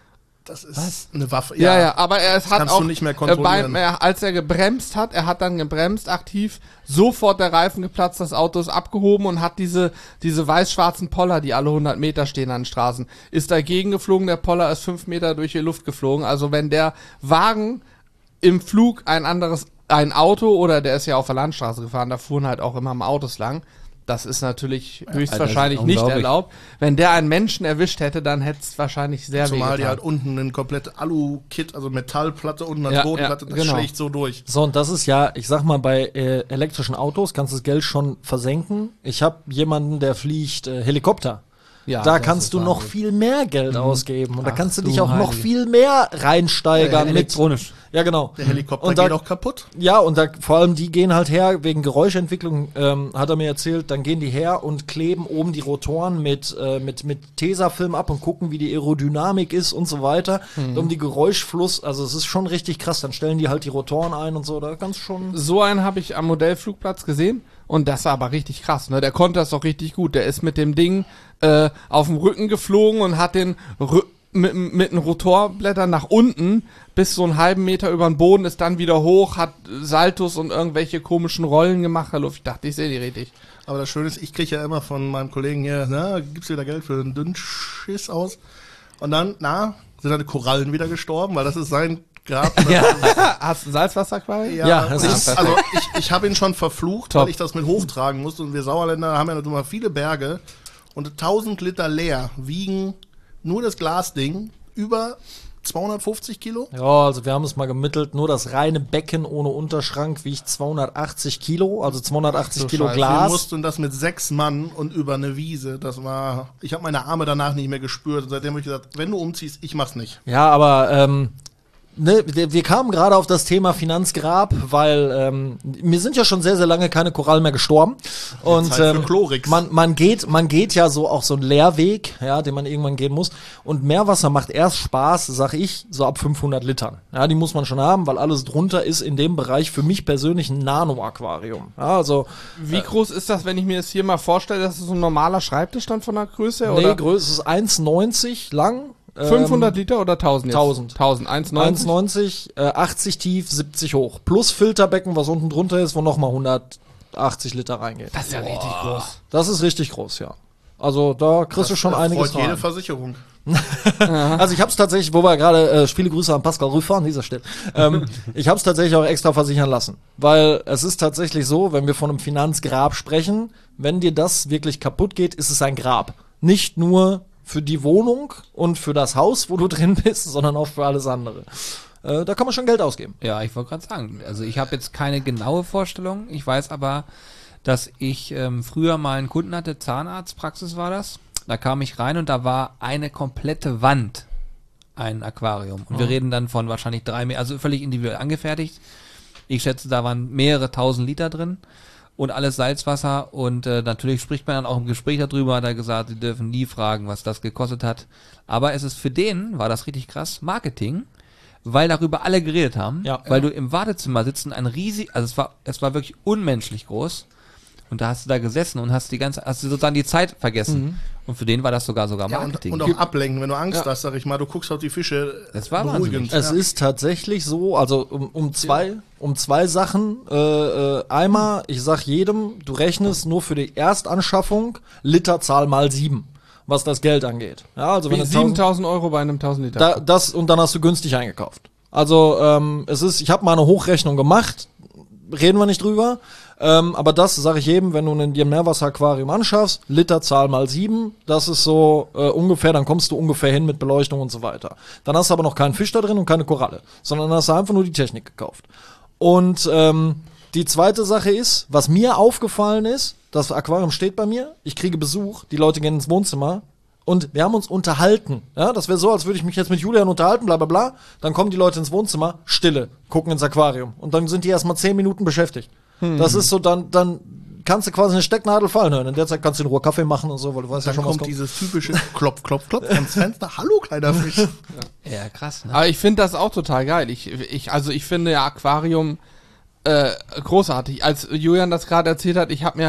Das ist Was? eine Waffe. Ja, ja, aber er es hat kannst auch, du nicht mehr äh, kontrollieren. beim, er, als er gebremst hat, er hat dann gebremst aktiv, sofort der Reifen geplatzt, das Auto ist abgehoben und hat diese, diese weiß-schwarzen Poller, die alle hundert Meter stehen an den Straßen, ist dagegen geflogen, der Poller ist fünf Meter durch die Luft geflogen. Also wenn der Wagen im Flug ein anderes, ein Auto, oder der ist ja auf der Landstraße gefahren, da fuhren halt auch immer mal Autos lang. Das ist natürlich höchstwahrscheinlich das ist nicht unglaublich. erlaubt. Wenn der einen Menschen erwischt hätte, dann hätte es wahrscheinlich sehr Zumal die wehgetan. halt unten ein komplett Alu-Kit, also Metallplatte unten als Ja, Bodenplatte, ja, das genau. schlägt so durch. So, und das ist ja, ich sag mal, bei äh, elektrischen Autos kannst du das Geld schon versenken. Ich habe jemanden, der fliegt äh, Helikopter. Ja, da das kannst ist du noch Wahnsinn. viel mehr Geld ausgeben. Und da Ach kannst du du dich auch noch Heilige. viel mehr reinsteigern mit. Elektronisch. Ja, genau. Der Helikopter Und da- geht auch kaputt. Ja, und da, vor allem die gehen halt her, wegen Geräuschentwicklung, ähm, hat er mir erzählt, dann gehen die her und kleben oben die Rotoren mit, äh, mit, mit Tesafilm ab und gucken, wie die Aerodynamik ist und so weiter. Um die Geräuschfluss, also es ist schon richtig krass, dann stellen die halt die Rotoren ein und so, da kannst schon. So einen habe ich am Modellflugplatz gesehen und das war aber richtig krass, ne? Der konnte das auch richtig gut. Der ist mit dem Ding äh, auf dem Rücken geflogen und hat den Rü mit, mit den Rotorblättern nach unten bis so einen halben Meter über den Boden, ist dann wieder hoch, hat Saltos und irgendwelche komischen Rollen gemacht. Hallo, ich dachte, ich sehe die richtig. Aber das Schöne ist, ich kriege ja immer von meinem Kollegen hier, na, gibt's wieder Geld für einen Dünnschiss aus? Und dann, na, sind dann die Korallen wieder gestorben, weil das ist sein Grab. Hast du ein Salzwasserquarrier? Ja, Ja, und das ich, ist- also ich, ich habe ihn schon verflucht, Top. weil ich das mit hochtragen musste. Und wir Sauerländer haben ja noch mal viele Berge. Und tausend Liter leer wiegen nur das Glasding über zweihundertfünfzig Kilo. Ja, also wir haben es mal gemittelt, nur das reine Becken ohne Unterschrank wiegt zweihundertachtzig Kilo, also zweihundertachtzig Ach du Kilo Scheiße. Wir Glas. mussten das mit sechs Mann und über eine Wiese. Das war, ich habe meine Arme danach nicht mehr gespürt. Und seitdem habe ich gesagt, wenn du umziehst, ich mach's nicht. Ja, aber ähm, ne, wir wir kamen gerade auf das Thema Finanzgrab, weil ähm, mir sind ja schon sehr, sehr lange keine Korallen mehr gestorben. Und Zeit für ähm, Chlorix. man, man, geht, man geht ja so auch so einen Leerweg, ja, den man irgendwann gehen muss. Und Meerwasser macht erst Spaß, sag ich, so ab fünfhundert Litern. Ja, die muss man schon haben, weil alles drunter ist in dem Bereich für mich persönlich ein Nano-Aquarium. Ja, also Wie groß ist das, wenn ich mir das hier mal vorstelle, das ist so ein normaler Schreibtisch dann von der Größe? nee, Oder Größe ist eins neunzig lang. ähm, fünfhundert Liter oder tausend jetzt? tausend. tausend, eins eins neunzig. neunzig, äh, achtzig tief, siebzig hoch. Plus Filterbecken, was unten drunter ist, wo nochmal hundertachtzig Liter reingeht. Das ist ja richtig groß. Das ist richtig groß, ja. Also da kriegst du schon Das einiges freut jede rein. Versicherung. Also ich habe es tatsächlich, wo wir gerade, äh, viele Grüße an Pascal Rüffer an dieser Stelle. Ähm, ich habe es tatsächlich auch extra versichern lassen. Weil es ist tatsächlich so, wenn wir von einem Finanzgrab sprechen, wenn dir das wirklich kaputt geht, ist es ein Grab. Nicht nur für die Wohnung und für das Haus, wo du drin bist, sondern auch für alles andere. Äh, da kann man schon Geld ausgeben. Ja, ich wollte gerade sagen, also ich habe jetzt keine genaue Vorstellung. Ich weiß aber, dass ich ähm, früher mal einen Kunden hatte, Zahnarztpraxis war das. Da kam ich rein und da war eine komplette Wand ein Aquarium. Und wir reden dann von wahrscheinlich drei Meter, also völlig individuell angefertigt. Ich schätze, da waren mehrere tausend Liter drin und alles Salzwasser. Und äh, natürlich spricht man dann auch im Gespräch darüber, hat er gesagt, sie dürfen nie fragen, was das gekostet hat. Aber es ist für den, war das richtig krass, Marketing, weil darüber alle geredet haben, Ja. weil du im Wartezimmer sitzen, ein riesig, also es war, es war wirklich unmenschlich groß. Und da hast du da gesessen und hast die ganze, hast du sozusagen die Zeit vergessen. Und für den war das sogar sogar Ja, und, Marketing. und auch ablenken, wenn du Angst hast, sag ich mal, du guckst auf die Fische. Das war beruhigend. Es Ja. ist tatsächlich so, also um, um zwei, um zwei Sachen. Äh, äh, einmal, ich sag jedem, du rechnest nur für die Erstanschaffung Literzahl mal sieben, was das Geld angeht. Ja, also wenn du tausend, siebentausend Euro bei einem tausend Liter. da, das und dann hast du günstig eingekauft. Also ähm, es ist, ich habe mal eine Hochrechnung gemacht, reden wir nicht drüber. Ähm, aber das sage ich jedem, wenn du ein dir ein Meerwasseraquarium anschaffst, Literzahl mal sieben, das ist so äh, ungefähr, dann kommst du ungefähr hin mit Beleuchtung und so weiter. Dann hast du aber noch keinen Fisch da drin und keine Koralle, sondern hast du einfach nur die Technik gekauft. Und ähm, die zweite Sache ist, was mir aufgefallen ist, das Aquarium steht bei mir, ich kriege Besuch, die Leute gehen ins Wohnzimmer und wir haben uns unterhalten. Ja, das wäre so, als würde ich mich jetzt mit Julian unterhalten, bla bla bla. Dann kommen die Leute ins Wohnzimmer, Stille, gucken ins Aquarium. Und dann sind die erstmal zehn Minuten beschäftigt. Das ist so, dann, dann kannst du quasi eine Stecknadel fallen hören. In der Zeit kannst du in Ruhe Kaffee machen und so, weil du weißt ja Dann schon, was kommt kommt. dieses typische Klopf, Klopf, Klopf ans Fenster. Hallo, kleiner Fisch. ja, krass, ne? Aber ich finde das auch total geil. Ich, ich, also ich finde ja Aquarium äh, großartig. Als Julian das gerade erzählt hat, ich habe mir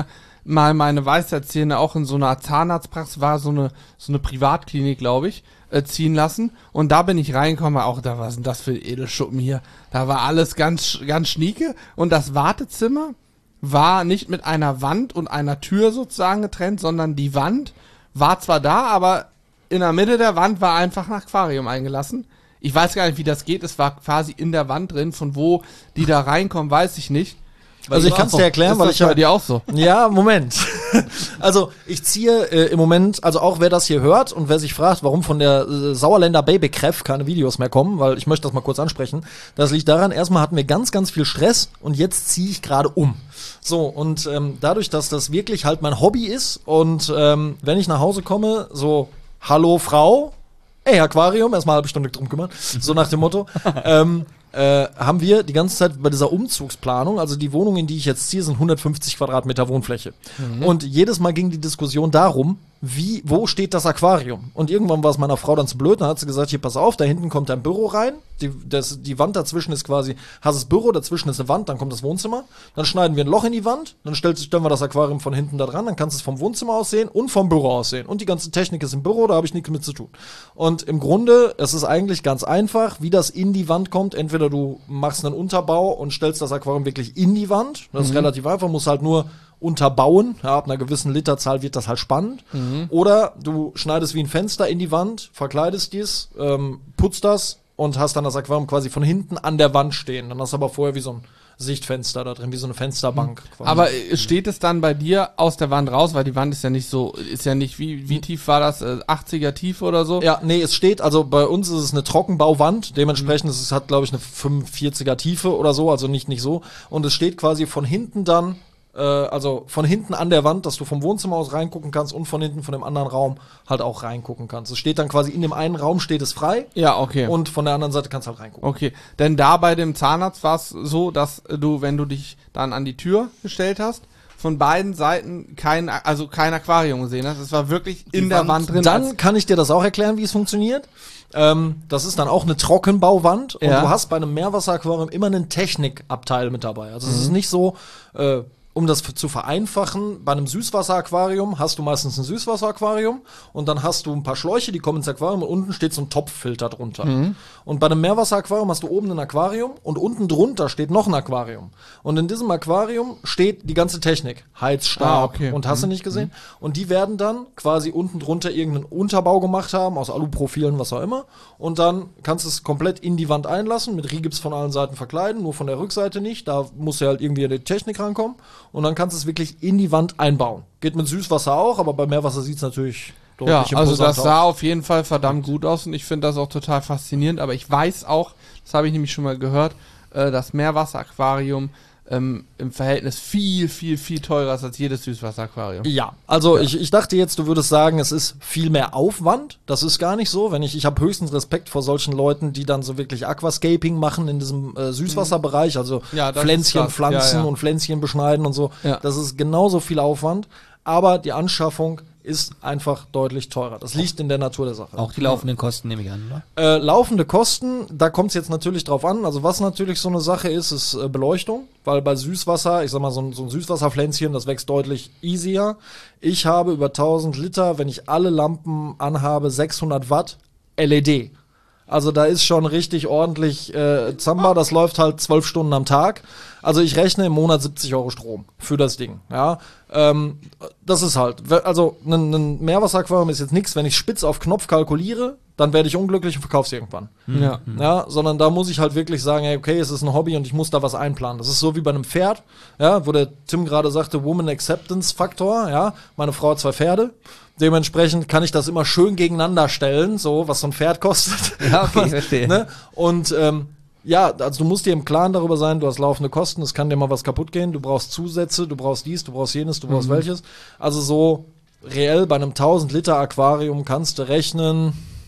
mal meine Weisheitszähne auch in so einer Zahnarztpraxis, war so eine, so eine Privatklinik, glaube ich, äh, ziehen lassen. Und da bin ich reingekommen, auch da, was sind das für Edelschuppen hier? Da war alles ganz, ganz schnieke. Und das Wartezimmer war nicht mit einer Wand und einer Tür sozusagen getrennt, sondern die Wand war zwar da, aber in der Mitte der Wand war einfach ein Aquarium eingelassen. Ich weiß gar nicht, wie das geht. Es war quasi in der Wand drin. Von wo die da reinkommen, weiß ich nicht. Also ich kann es dir erklären, ist weil das ich ja bei dir auch so. Ja, Moment. Also ich ziehe äh, im Moment, also auch wer das hier hört und wer sich fragt, warum von der äh, Sauerländer Babykräft keine Videos mehr kommen, weil ich möchte das mal kurz ansprechen. Das liegt daran, erstmal hatten wir ganz, ganz viel Stress und jetzt ziehe ich gerade um. So, und ähm, dadurch, dass das wirklich halt mein Hobby ist und ähm, wenn ich nach Hause komme, so, hallo Frau, ey Aquarium, erstmal eine halbe Stunde drum kümmern, so nach dem Motto, ähm, Äh, haben wir die ganze Zeit bei dieser Umzugsplanung, also die Wohnung, in die ich jetzt ziehe, sind hundertfünfzig Quadratmeter Wohnfläche. Mhm. Und jedes Mal ging die Diskussion darum, wie, wo steht das Aquarium? Und irgendwann war es meiner Frau dann zu blöd, dann hat sie gesagt, hier, pass auf, da hinten kommt ein Büro rein, die, das, die Wand dazwischen ist quasi, hast das Büro, dazwischen ist eine Wand, dann kommt das Wohnzimmer, dann schneiden wir ein Loch in die Wand, dann stellt, stellen wir das Aquarium von hinten da dran, dann kannst du es vom Wohnzimmer aus sehen und vom Büro aus sehen. Und die ganze Technik ist im Büro, da habe ich nichts mit zu tun. Und im Grunde, es ist eigentlich ganz einfach, wie das in die Wand kommt, entweder du machst einen Unterbau und stellst das Aquarium wirklich in die Wand, das mhm. ist relativ einfach, musst halt nur unterbauen, ja, ab einer gewissen Literzahl wird das halt spannend. Mhm. Oder du schneidest wie ein Fenster in die Wand, verkleidest dies, ähm, putzt das und hast dann das Aquarium quasi von hinten an der Wand stehen. Dann hast du aber vorher wie so ein Sichtfenster da drin, wie so eine Fensterbank. Mhm. Aber steht es dann bei dir aus der Wand raus, weil die Wand ist ja nicht so, ist ja nicht, wie, wie tief war das, äh, achtziger Tiefe oder so? Ja, nee, es steht, also bei uns ist es eine Trockenbauwand, dementsprechend mhm. ist es hat, glaube ich, eine fünfundvierziger Tiefe oder so, also nicht, nicht so. Und es steht quasi von hinten dann, also von hinten an der Wand, dass du vom Wohnzimmer aus reingucken kannst und von hinten von dem anderen Raum halt auch reingucken kannst. Es steht dann quasi in dem einen Raum steht es frei. Ja, okay. Und von der anderen Seite kannst du halt reingucken. Okay, denn da bei dem Zahnarzt war es so, dass du, wenn du dich dann an die Tür gestellt hast, von beiden Seiten kein, also kein Aquarium gesehen hast. Es war wirklich in der Wand drin. Dann kann ich dir das auch erklären, wie es funktioniert. Ähm, das ist dann auch eine Trockenbauwand und ja. du hast bei einem Meerwasseraquarium immer einen Technikabteil mit dabei. Also es mhm. ist nicht so, äh, um das zu vereinfachen, bei einem Süßwasseraquarium hast du meistens ein Süßwasseraquarium und dann hast du ein paar Schläuche, die kommen ins Aquarium und unten steht so ein Topffilter drunter. Mhm. Und bei einem Meerwasseraquarium hast du oben ein Aquarium und unten drunter steht noch ein Aquarium. Und in diesem Aquarium steht die ganze Technik, Heizstab ah, okay. und hast du nicht gesehen. Mhm. Und die werden dann quasi unten drunter irgendeinen Unterbau gemacht haben, aus Aluprofilen, was auch immer. Und dann kannst du es komplett in die Wand einlassen, mit Rigips von allen Seiten verkleiden, nur von der Rückseite nicht. Da muss ja halt irgendwie die Technik rankommen. Und dann kannst du es wirklich in die Wand einbauen. Geht mit Süßwasser auch, aber bei Meerwasser sieht es natürlich deutlich Ja, also das sah aus. auf jeden Fall verdammt gut aus und ich finde das auch total faszinierend. Aber ich weiß auch, das habe ich nämlich schon mal gehört, äh, das Meerwasseraquarium ähm, im Verhältnis viel, viel, viel teurer ist als jedes Süßwasseraquarium. Ja, also ja. Ich, ich dachte jetzt, du würdest sagen, es ist viel mehr Aufwand. Das ist gar nicht so. Wenn ich, ich habe höchstens Respekt vor solchen Leuten, die dann so wirklich Aquascaping machen in diesem äh, Süßwasserbereich, also ja, Pflänzchen pflanzen ja, ja. und Pflänzchen beschneiden und so. Ja. Das ist genauso viel Aufwand, aber die Anschaffung ist einfach deutlich teurer. Das liegt in der Natur der Sache. Auch die laufenden Kosten nehme ich an, ne? Äh, laufende Kosten, da kommt es jetzt natürlich drauf an. Also was natürlich so eine Sache ist, ist äh, Beleuchtung. Weil bei Süßwasser, ich sag mal, so ein, so ein Süßwasserpflänzchen, das wächst deutlich easier. Ich habe über tausend Liter, wenn ich alle Lampen anhabe, sechshundert Watt L E D. Also da ist schon richtig ordentlich äh, Zamba, das läuft halt zwölf Stunden am Tag. Also ich rechne im Monat siebzig Euro Strom für das Ding. Ja, ähm, das ist halt, also ein, ein Meerwasseraquarium ist jetzt nichts, wenn ich spitz auf Knopf kalkuliere, dann werde ich unglücklich und verkaufe es irgendwann. Mhm. Ja. Ja, sondern da muss ich halt wirklich sagen, hey, okay, es ist ein Hobby und ich muss da was einplanen. Das ist so wie bei einem Pferd, ja, wo der Tim gerade sagte, Woman Acceptance Faktor, ja, meine Frau hat zwei Pferde. Dementsprechend kann ich das immer schön gegeneinander stellen, so was so ein Pferd kostet. Ja, okay, verstehe. Ne? Und ähm, ja, also du musst dir im Klaren darüber sein, du hast laufende Kosten, es kann dir mal was kaputt gehen, du brauchst Zusätze, du brauchst dies, du brauchst jenes, du brauchst mhm. welches. Also so reell bei einem tausend Liter Aquarium kannst du rechnen,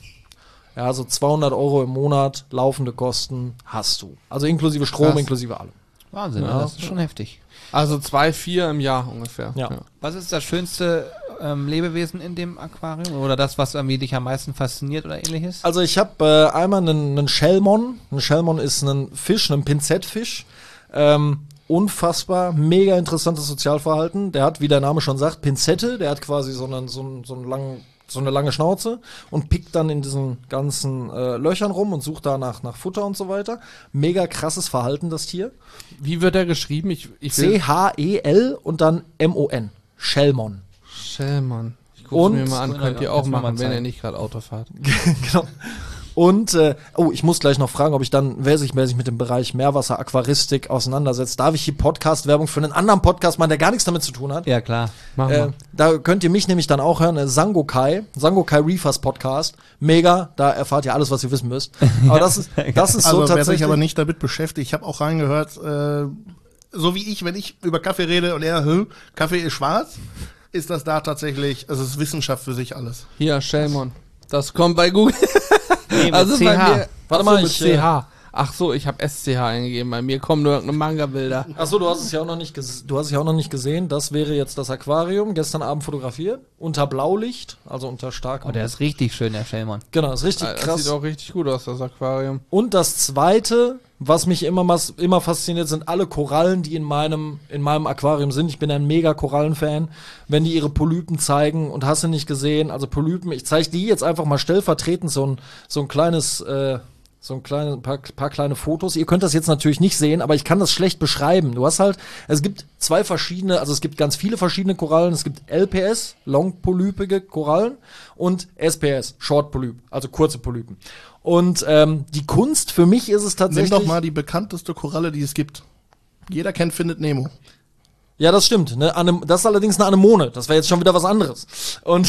ja, so zweihundert Euro im Monat laufende Kosten hast du. Also inklusive Strom, Krass. inklusive allem. Wahnsinn, Ja. das ist schon heftig. Also zwei, vier im Jahr ungefähr. Ja. Was ist das schönste ähm, Lebewesen in dem Aquarium? Oder das, was irgendwie dich am meisten fasziniert oder ähnliches? Also ich habe äh, einmal einen, einen Schelmon. Ein Schelmon ist ein Fisch, ein Pinzettfisch. Ähm, unfassbar, mega interessantes Sozialverhalten. Der hat, wie der Name schon sagt, Pinzette. Der hat quasi so einen, so einen, so einen langen, so eine lange Schnauze und pickt dann in diesen ganzen äh, Löchern rum und sucht da nach, nach Futter und so weiter. Mega krasses Verhalten, das Tier. Wie wird er geschrieben? Ich, ich will C H E L und dann M O N. Schelmon. Schelmon. Ich guck's Und- mir mal an, könnt ihr Ja, auch kannst du mal machen, wenn zeigen. ihr nicht gerade Auto fahrt. Genau. Und, äh, oh, ich muss gleich noch fragen, ob ich dann, wer sich, wer sich mit dem Bereich Meerwasser, Aquaristik auseinandersetzt, darf ich hier Podcast-Werbung für einen anderen Podcast machen, der gar nichts damit zu tun hat? Ja, klar. Mach Äh, mal. da könnt ihr mich nämlich dann auch hören, äh, Sangokai, Sangokai Reefers Podcast. Mega, da erfahrt ihr alles, was ihr wissen müsst. Aber das ist, das ist Also so wer sich tatsächlich. aber nicht damit beschäftigt, ich habe auch reingehört, äh, so wie ich, wenn ich über Kaffee rede und er, hm, Kaffee ist schwarz, ist das da tatsächlich, also es ist Wissenschaft für sich alles. Hier, Schelmon. Das kommt bei Google. Nee, mit Also bei C H. mir, Warte ach mal, so, mit ich, C H. Ach so, ich habe S C H eingegeben. Bei mir kommen nur irgendeine Manga-Bilder. Achso, du hast es ja auch noch nicht ges- du hast es ja auch noch nicht gesehen. Das wäre jetzt das Aquarium, gestern Abend fotografiert, unter Blaulicht, also unter starkem. Oh, der ist richtig schön, der Schelmon. genau, ist richtig Das krass. sieht auch richtig gut aus, das Aquarium. Und das zweite, was mich immer, mas- immer fasziniert, sind alle Korallen, die in meinem, in meinem Aquarium sind. Ich bin ein mega Korallenfan. Wenn die ihre Polypen zeigen und hast du nicht gesehen, also Polypen, ich zeige die jetzt einfach mal stellvertretend, so ein, so ein kleines, äh, so ein kleines, paar, paar kleine Fotos. Ihr könnt das jetzt natürlich nicht sehen, aber ich kann das schlecht beschreiben. Du hast halt, es gibt zwei verschiedene, also es gibt ganz viele verschiedene Korallen. Es gibt L P S, longpolypige Korallen, und S P S, Short Polyp, also kurze Polypen. Und ähm, die Kunst für mich ist es Nimm tatsächlich. doch mal die bekannteste Koralle, die es gibt. Jeder kennt Findet Nemo. Ja, das stimmt. Ne? Anem das ist allerdings eine Anemone. Das wäre jetzt schon wieder was anderes. Und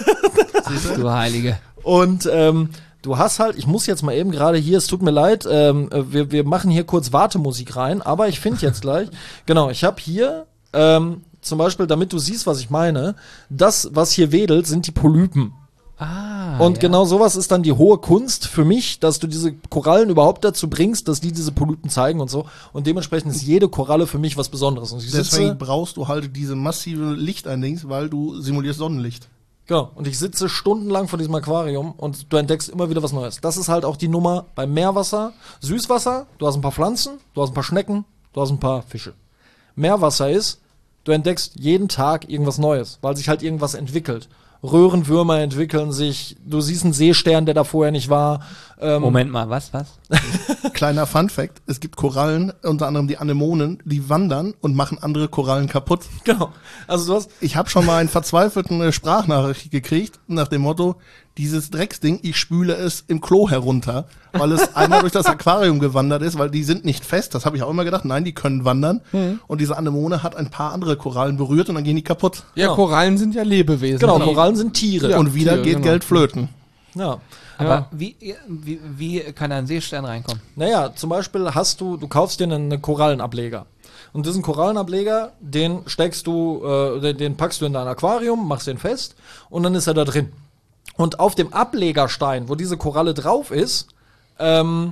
Du Heilige. Und ähm, du hast halt, ich muss jetzt mal eben gerade hier, es tut mir leid, ähm, wir, wir machen hier kurz Wartemusik rein, aber ich finde jetzt gleich, genau, ich habe hier ähm, zum Beispiel, damit du siehst, was ich meine, das, was hier wedelt, sind die Polypen. Ah. Und ja. genau sowas ist dann die hohe Kunst für mich, dass du diese Korallen überhaupt dazu bringst, dass die diese Polypen zeigen und so. Und dementsprechend ist jede Koralle für mich was Besonderes. Und ich Deswegen sitze, brauchst du halt diese massive Lichteinlings, weil du simulierst Sonnenlicht. genau, und ich sitze stundenlang vor diesem Aquarium und du entdeckst immer wieder was Neues. Das ist halt auch die Nummer beim Meerwasser. Süßwasser, du hast ein paar Pflanzen, du hast ein paar Schnecken, du hast ein paar Fische. Meerwasser ist, du entdeckst jeden Tag irgendwas Neues, weil sich halt irgendwas entwickelt. Röhrenwürmer entwickeln sich, du siehst einen Seestern, der da vorher nicht war. Ähm, Moment mal, was, was? Kleiner Funfact, es gibt Korallen, unter anderem die Anemonen, die wandern und machen andere Korallen kaputt. Genau. Also du hast, Ich habe schon mal einen verzweifelten äh, Sprachnachricht gekriegt, nach dem Motto, dieses Drecksding, ich spüle es im Klo herunter, weil es einmal durch das Aquarium gewandert ist, weil die sind nicht fest, das habe ich auch immer gedacht, nein, die können wandern. Und diese Anemone hat ein paar andere Korallen berührt und dann gehen die kaputt. Ja, Genau. Korallen sind ja Lebewesen. genau, Die- Korallen sind Tiere. Ja. und wieder Tiere, geht genau. Geld flöten. Ja. Aber Ja. wie, wie, wie kann ein Seestern reinkommen? Naja, zum Beispiel hast du, du kaufst dir einen Korallenableger. Und diesen Korallenableger, den steckst du, äh, den, den packst du in dein Aquarium, machst den fest und dann ist er da drin. Und auf dem Ablegerstein, wo diese Koralle drauf ist, ähm,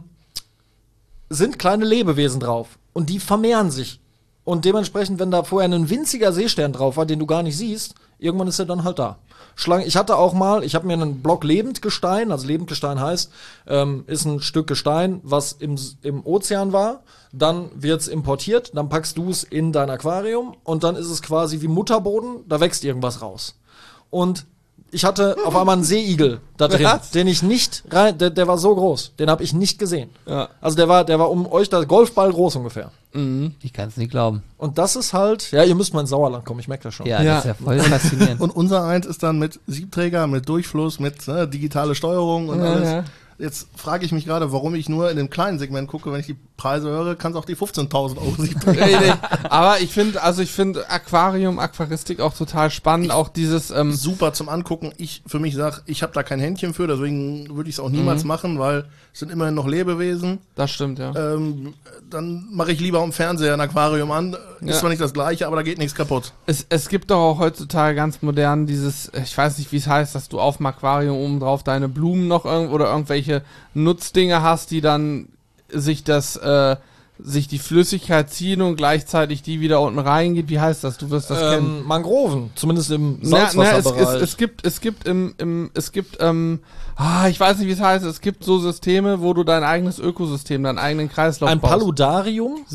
sind kleine Lebewesen drauf. Und die vermehren sich. Und dementsprechend, wenn da vorher ein winziger Seestern drauf war, den du gar nicht siehst, irgendwann ist er dann halt da. Schlange, ich hatte auch mal, ich habe mir einen Block Lebendgestein, also Lebendgestein heißt, ähm, ist ein Stück Gestein, was im, im Ozean war, dann wird's importiert, dann packst du es in dein Aquarium und dann ist es quasi wie Mutterboden, da wächst irgendwas raus. Und ich hatte auf einmal einen Seeigel da drin, Was? den ich nicht rein, der, der war so groß, den habe ich nicht gesehen. Ja. Also der war, der war um euch da Golfball groß ungefähr. Ich kann es nicht glauben. Und das ist halt, ja, ihr müsst mal ins Sauerland kommen, ich merke das schon. Ja, Ja. das ist ja voll faszinierend. Und unser eins ist dann mit Siebträger, mit Durchfluss, mit ne, digitale Steuerung und Ja, alles. ja. Jetzt frage ich mich gerade, warum ich nur in dem kleinen Segment gucke. Wenn ich die Preise höre, kann es auch die fünfzehntausend Euro Siebträger. Nee, nee. Aber ich finde, also ich finde Aquarium, Aquaristik auch total spannend. Auch dieses, ähm, Super zum Angucken. Ich für mich sage, ich habe da kein Händchen für, deswegen würde ich es auch niemals machen, weil es sind immerhin noch Lebewesen. das stimmt, ja. Ähm, dann mache ich lieber am Fernseher ein Aquarium an. Ist Ja. zwar nicht das gleiche, aber da geht nichts kaputt. Es, es gibt doch auch heutzutage ganz modern dieses, ich weiß nicht, wie es heißt, dass du auf dem Aquarium oben drauf deine Blumen noch irgend oder irgendwelche Nutzdinge hast, die dann sich das, äh, sich die Flüssigkeit ziehen und gleichzeitig die wieder unten reingeht. Wie heißt das? Du wirst das kennen. Ähm, Mangroven, zumindest im Na, na, es, Salzwasserbereich. es, es gibt, es gibt im, im, es gibt, ähm, ah, ich weiß nicht, wie es heißt, es gibt so Systeme, wo du dein eigenes Ökosystem, deinen eigenen Kreislauf Ein baust. Paludarium, So.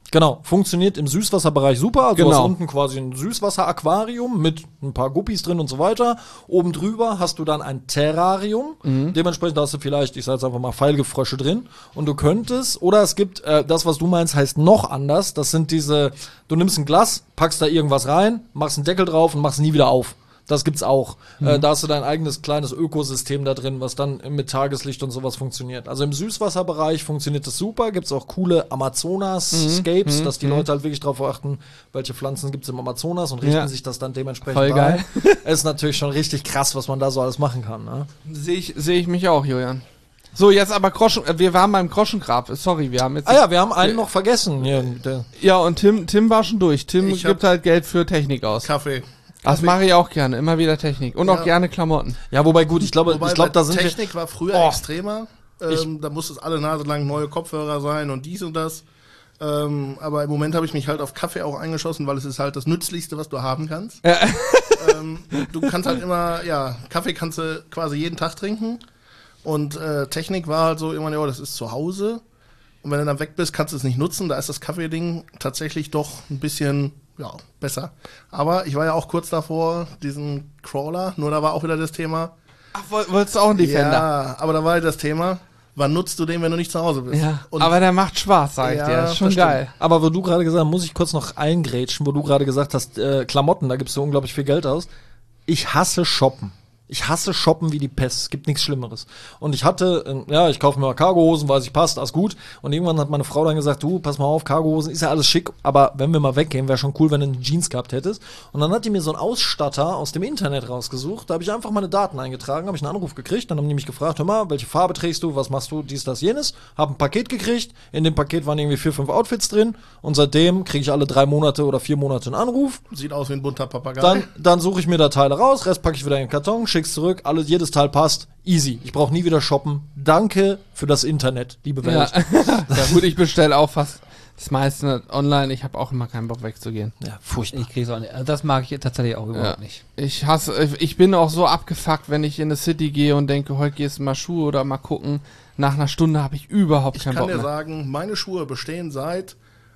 Genau, funktioniert im Süßwasserbereich super. Also Genau. du hast unten quasi ein Süßwasseraquarium mit ein paar Guppies drin und so weiter. Oben drüber hast du dann ein Terrarium. Mhm. Dementsprechend hast du vielleicht, ich sage jetzt einfach mal, Pfeilgefrösche drin. Und du könntest, oder es gibt, äh, das, was du meinst, heißt noch anders. Das sind diese, du nimmst ein Glas, packst da irgendwas rein, machst einen Deckel drauf und machst nie wieder auf. Das gibt's auch. Mhm. Äh, da hast du dein eigenes kleines Ökosystem da drin, was dann mit Tageslicht und sowas funktioniert. Also im Süßwasserbereich funktioniert das super. Gibt's auch coole Amazonas-Scapes, Mhm. dass die Mhm. Leute halt wirklich drauf achten, welche Pflanzen gibt's im Amazonas und richten Ja. sich das dann dementsprechend Voll geil. Es ist natürlich schon richtig krass, was man da so alles machen kann. Ne? Sehe ich, sehe ich mich auch, Julian. So, jetzt aber Groschen, äh, wir waren beim Groschengrab. Sorry, wir haben jetzt. Ah ja, wir haben einen noch vergessen. Hier, der, Ja, und Tim, Tim war schon durch. Tim Ich hab- gibt halt Geld für Technik aus. Kaffee. Das mache ich auch gerne. Immer wieder Technik. Und auch Ja. gerne Klamotten. ja, wobei gut, ich glaube, Wobei ich glaube, bei da sind wir. Technik war früher Oh. extremer. Ähm, da musste es alle Nase lang neue Kopfhörer sein und dies und das. Ähm, aber im Moment habe ich mich halt auf Kaffee auch eingeschossen, weil es ist halt das Nützlichste, was du haben kannst. ähm, du kannst halt immer, ja, Kaffee kannst du quasi jeden Tag trinken. Und äh, Technik war halt so irgendwann, ja, das ist zu Hause. Und wenn du dann weg bist, kannst du es nicht nutzen. Da ist das Kaffeeding tatsächlich doch ein bisschen, ja, besser. Aber ich war ja auch kurz davor, diesen Crawler, nur da war auch wieder das Thema. Ach, woll- wolltest du auch einen Defender? Ja, aber da war halt das Thema, wann nutzt du den, wenn du nicht zu Hause bist? Ja. Und Aber der macht Spaß, sag ich Ja, dir. Das ist schon das stimmt. geil. Aber wo du gerade gesagt hast, muss ich kurz noch eingrätschen, wo du gerade gesagt hast, äh, Klamotten, da gibst du unglaublich viel Geld aus. Ich hasse Shoppen. Ich hasse Shoppen wie die Pest. Es gibt nichts Schlimmeres. Und ich hatte, äh, ja, ich kaufe mir mal Cargohosen, weiß ich, passt, alles gut. Und irgendwann hat meine Frau dann gesagt, du, pass mal auf, Cargohosen, ist ja alles schick, aber wenn wir mal weggehen, wäre schon cool, wenn du eine Jeans gehabt hättest. Und dann hat die mir so einen Ausstatter aus dem Internet rausgesucht. Da habe ich einfach meine Daten eingetragen, habe ich einen Anruf gekriegt. Dann haben die mich gefragt, hör mal, welche Farbe trägst du, was machst du, dies, das, jenes. Hab ein Paket gekriegt. In dem Paket waren irgendwie vier, fünf Outfits drin. Und seitdem kriege ich alle drei Monate oder vier Monate einen Anruf. sieht aus wie ein bunter Papagei. Dann, dann suche ich mir da Teile raus, Rest packe ich wieder in den Karton, schick's zurück, alles, jedes Teil passt, easy. Ich brauche nie wieder shoppen. Danke für das Internet, liebe Ja. Welt. Ja, gut, ich bestelle auch fast das meiste online. Ich habe auch immer keinen Bock wegzugehen. Ja, furchtbar. Ich krieg's auch nicht. Also das mag ich tatsächlich auch überhaupt Ja. nicht. Ich hasse, ich bin auch so abgefuckt, wenn ich in eine City gehe und denke, heute gehst du mal Schuhe oder mal gucken. Nach einer Stunde habe ich überhaupt Ich keinen kann Bock dir mehr. sagen, meine Schuhe bestehen seit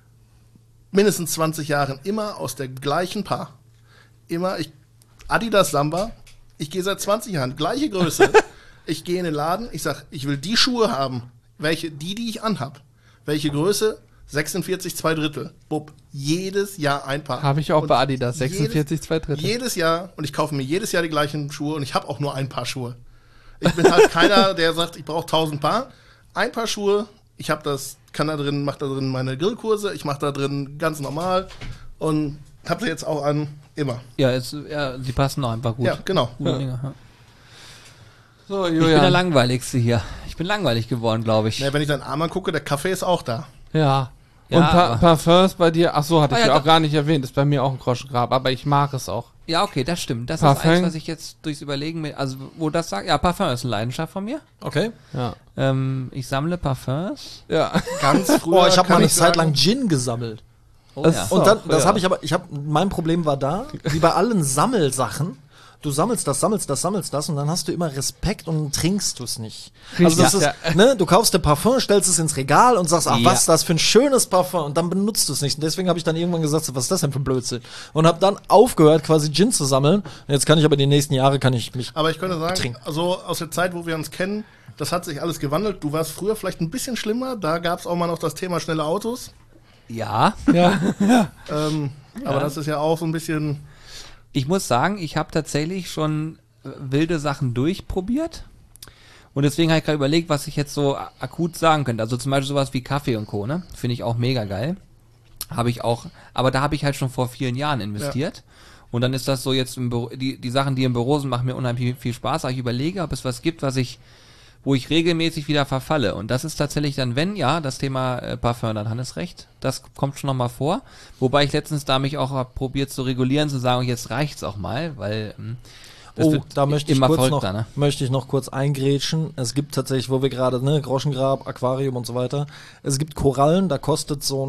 mindestens zwanzig Jahren immer aus der gleichen Paar. Immer, ich, Adidas Samba, ich gehe seit zwanzig Jahren, gleiche Größe. Ich gehe in den Laden, ich sag, ich will die Schuhe haben. Welche, die, die ich anhab. Welche Größe? sechsundvierzig, zwei Drittel. Bub, jedes Jahr ein Paar. Habe ich auch Und bei Adidas, sechsundvierzig, zwei Drittel. Jedes Jahr, und ich kaufe mir jedes Jahr die gleichen Schuhe und ich habe auch nur ein Paar Schuhe. Ich bin halt keiner, der sagt, ich brauche tausend Paar. Ein Paar Schuhe, ich habe das, kann da drin, mache da drin meine Grillkurse, ich mache da drin ganz normal und habe sie jetzt auch an, immer. Ja, es, ja, die passen auch einfach gut. Ja, genau. Gute Dinge, ja. So, Ich bin der Julian. langweiligste hier. Ich bin langweilig geworden, glaube ich. Ja, wenn ich deinen Arm angucke, der Kaffee ist auch da. Ja. Ja, Und pa aber- Parfums bei dir, ach so, hatte Ah, ich ja, ja auch doch. gar nicht erwähnt, ist bei mir auch ein Groschengrab, aber ich mag es auch. Ja, okay, das stimmt. Das Parfum. ist eins, was ich jetzt durchs Überlegen mit, also wo das sagt, ja, Parfum ist eine Leidenschaft von mir. Okay. Ja. Ähm, ich sammle Parfums. Ja. Ganz früher. Oh, ich habe kann mal eine ich Zeit sagen, lang Gin gesammelt. Oh, Das- ja. So, Und dann, das ja. habe ich aber, ich habe, mein Problem war da, wie bei allen Sammelsachen, du sammelst das, sammelst das, sammelst das und dann hast du immer Respekt und dann trinkst du es nicht. Also das Ja. ist, ne, du kaufst dir Parfum, stellst es ins Regal und sagst, ach, Ja. was ist das für ein schönes Parfum und dann benutzt du es nicht. Und deswegen habe ich dann irgendwann gesagt, so, was ist das denn für ein Blödsinn? Und habe dann aufgehört, quasi Gin zu sammeln. Und jetzt kann ich aber die nächsten Jahre, kann ich mich, Aber ich könnte sagen, Trinken. also aus der Zeit, wo wir uns kennen, das hat sich alles gewandelt. Du warst früher vielleicht ein bisschen schlimmer, da gab es auch mal noch das Thema schnelle Autos. Ja. Ja. Ähm, Aber das ist ja auch so ein bisschen. Ich muss sagen, ich habe tatsächlich schon äh, wilde Sachen durchprobiert. Und deswegen habe ich gerade überlegt, was ich jetzt so a- akut sagen könnte. Also zum Beispiel sowas wie Kaffee und Co. Ne? Finde ich auch mega geil. Habe ich auch, aber da habe ich halt schon vor vielen Jahren investiert. Und dann ist das so jetzt im Büro, die, die Sachen, die im Büro sind, machen mir unheimlich viel Spaß. Aber ich überlege, ob es was gibt, was ich, wo ich regelmäßig wieder verfalle. Und das ist tatsächlich dann, wenn, ja, das Thema äh, Parfum, dann Hannes recht. Das kommt schon nochmal vor. Wobei ich letztens da mich auch hab probiert zu regulieren, zu sagen, jetzt reicht's auch mal, weil ähm, das oh, wird da möchte ich immer kurz noch, verrückter, ne? möchte ich noch kurz eingrätschen. Es gibt tatsächlich, wo wir gerade, ne, Groschengrab, Aquarium und so weiter. Es gibt Korallen, da kostet so ein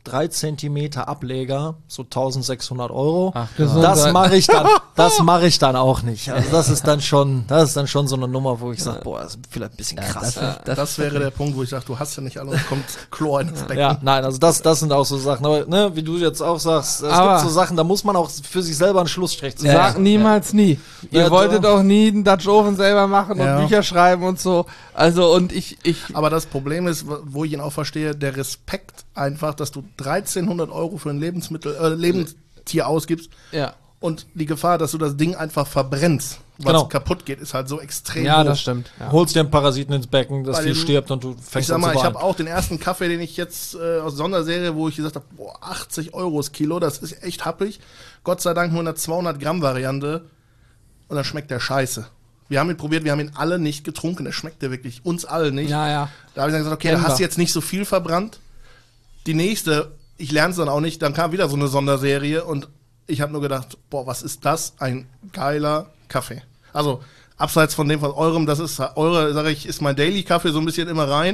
drei Zentimeter Ableger, so eintausendsechshundert Euro. Ach, das mache ich dann, das mache ich dann auch nicht. Also das ist dann schon, das ist dann schon so eine Nummer, wo ich sage, boah, das ist vielleicht ein bisschen krass. das, Das, das wäre der Punkt, wo ich sage, du hast ja nicht alle und kommt Chlor ins Becken. Ja, nein, also das, das sind auch so Sachen. Aber ne, wie du jetzt auch sagst, es Aber- gibt so Sachen, da muss man auch für sich selber einen Schlussstrich ziehen. Ja, Sag niemals nie. Ihr Ja, wolltet doch. auch nie einen Dutch Oven selber machen Ja. und Bücher schreiben und so. Also und ich, ich, Aber das Problem ist, wo ich ihn auch verstehe, der Respekt einfach, dass du dreizehnhundert Euro für ein Lebensmittel, äh, Lebenstier ausgibst ja. und die Gefahr, dass du das Ding einfach verbrennst, was Genau. kaputt geht, ist halt so extrem Ja, hoch. das stimmt. Ja. Holst dir einen Parasiten ins Becken, das Bei Vieh dem- stirbt und du Ich fängst sag an mal, zu ich weinen. habe auch den ersten Kaffee, den ich jetzt äh, aus Sonderserie, wo ich gesagt habe, boah, achtzig Euro das Kilo, das ist echt happig. Gott sei Dank nur eine zweihundert Gramm Variante und dann schmeckt der scheiße. Wir haben ihn probiert, wir haben ihn alle nicht getrunken, der schmeckte wirklich uns allen nicht. Ja, ja. Da habe ich dann gesagt, okay, da Kennen hast du wir. jetzt nicht so viel verbrannt. Die nächste, ich lerne es dann auch nicht, dann kam wieder so eine Sonderserie und ich habe nur gedacht, boah, was ist das? Ein geiler Kaffee. Also, abseits von dem von eurem, das ist eure, sage ich, ist mein Daily-Kaffee so ein bisschen immer rein.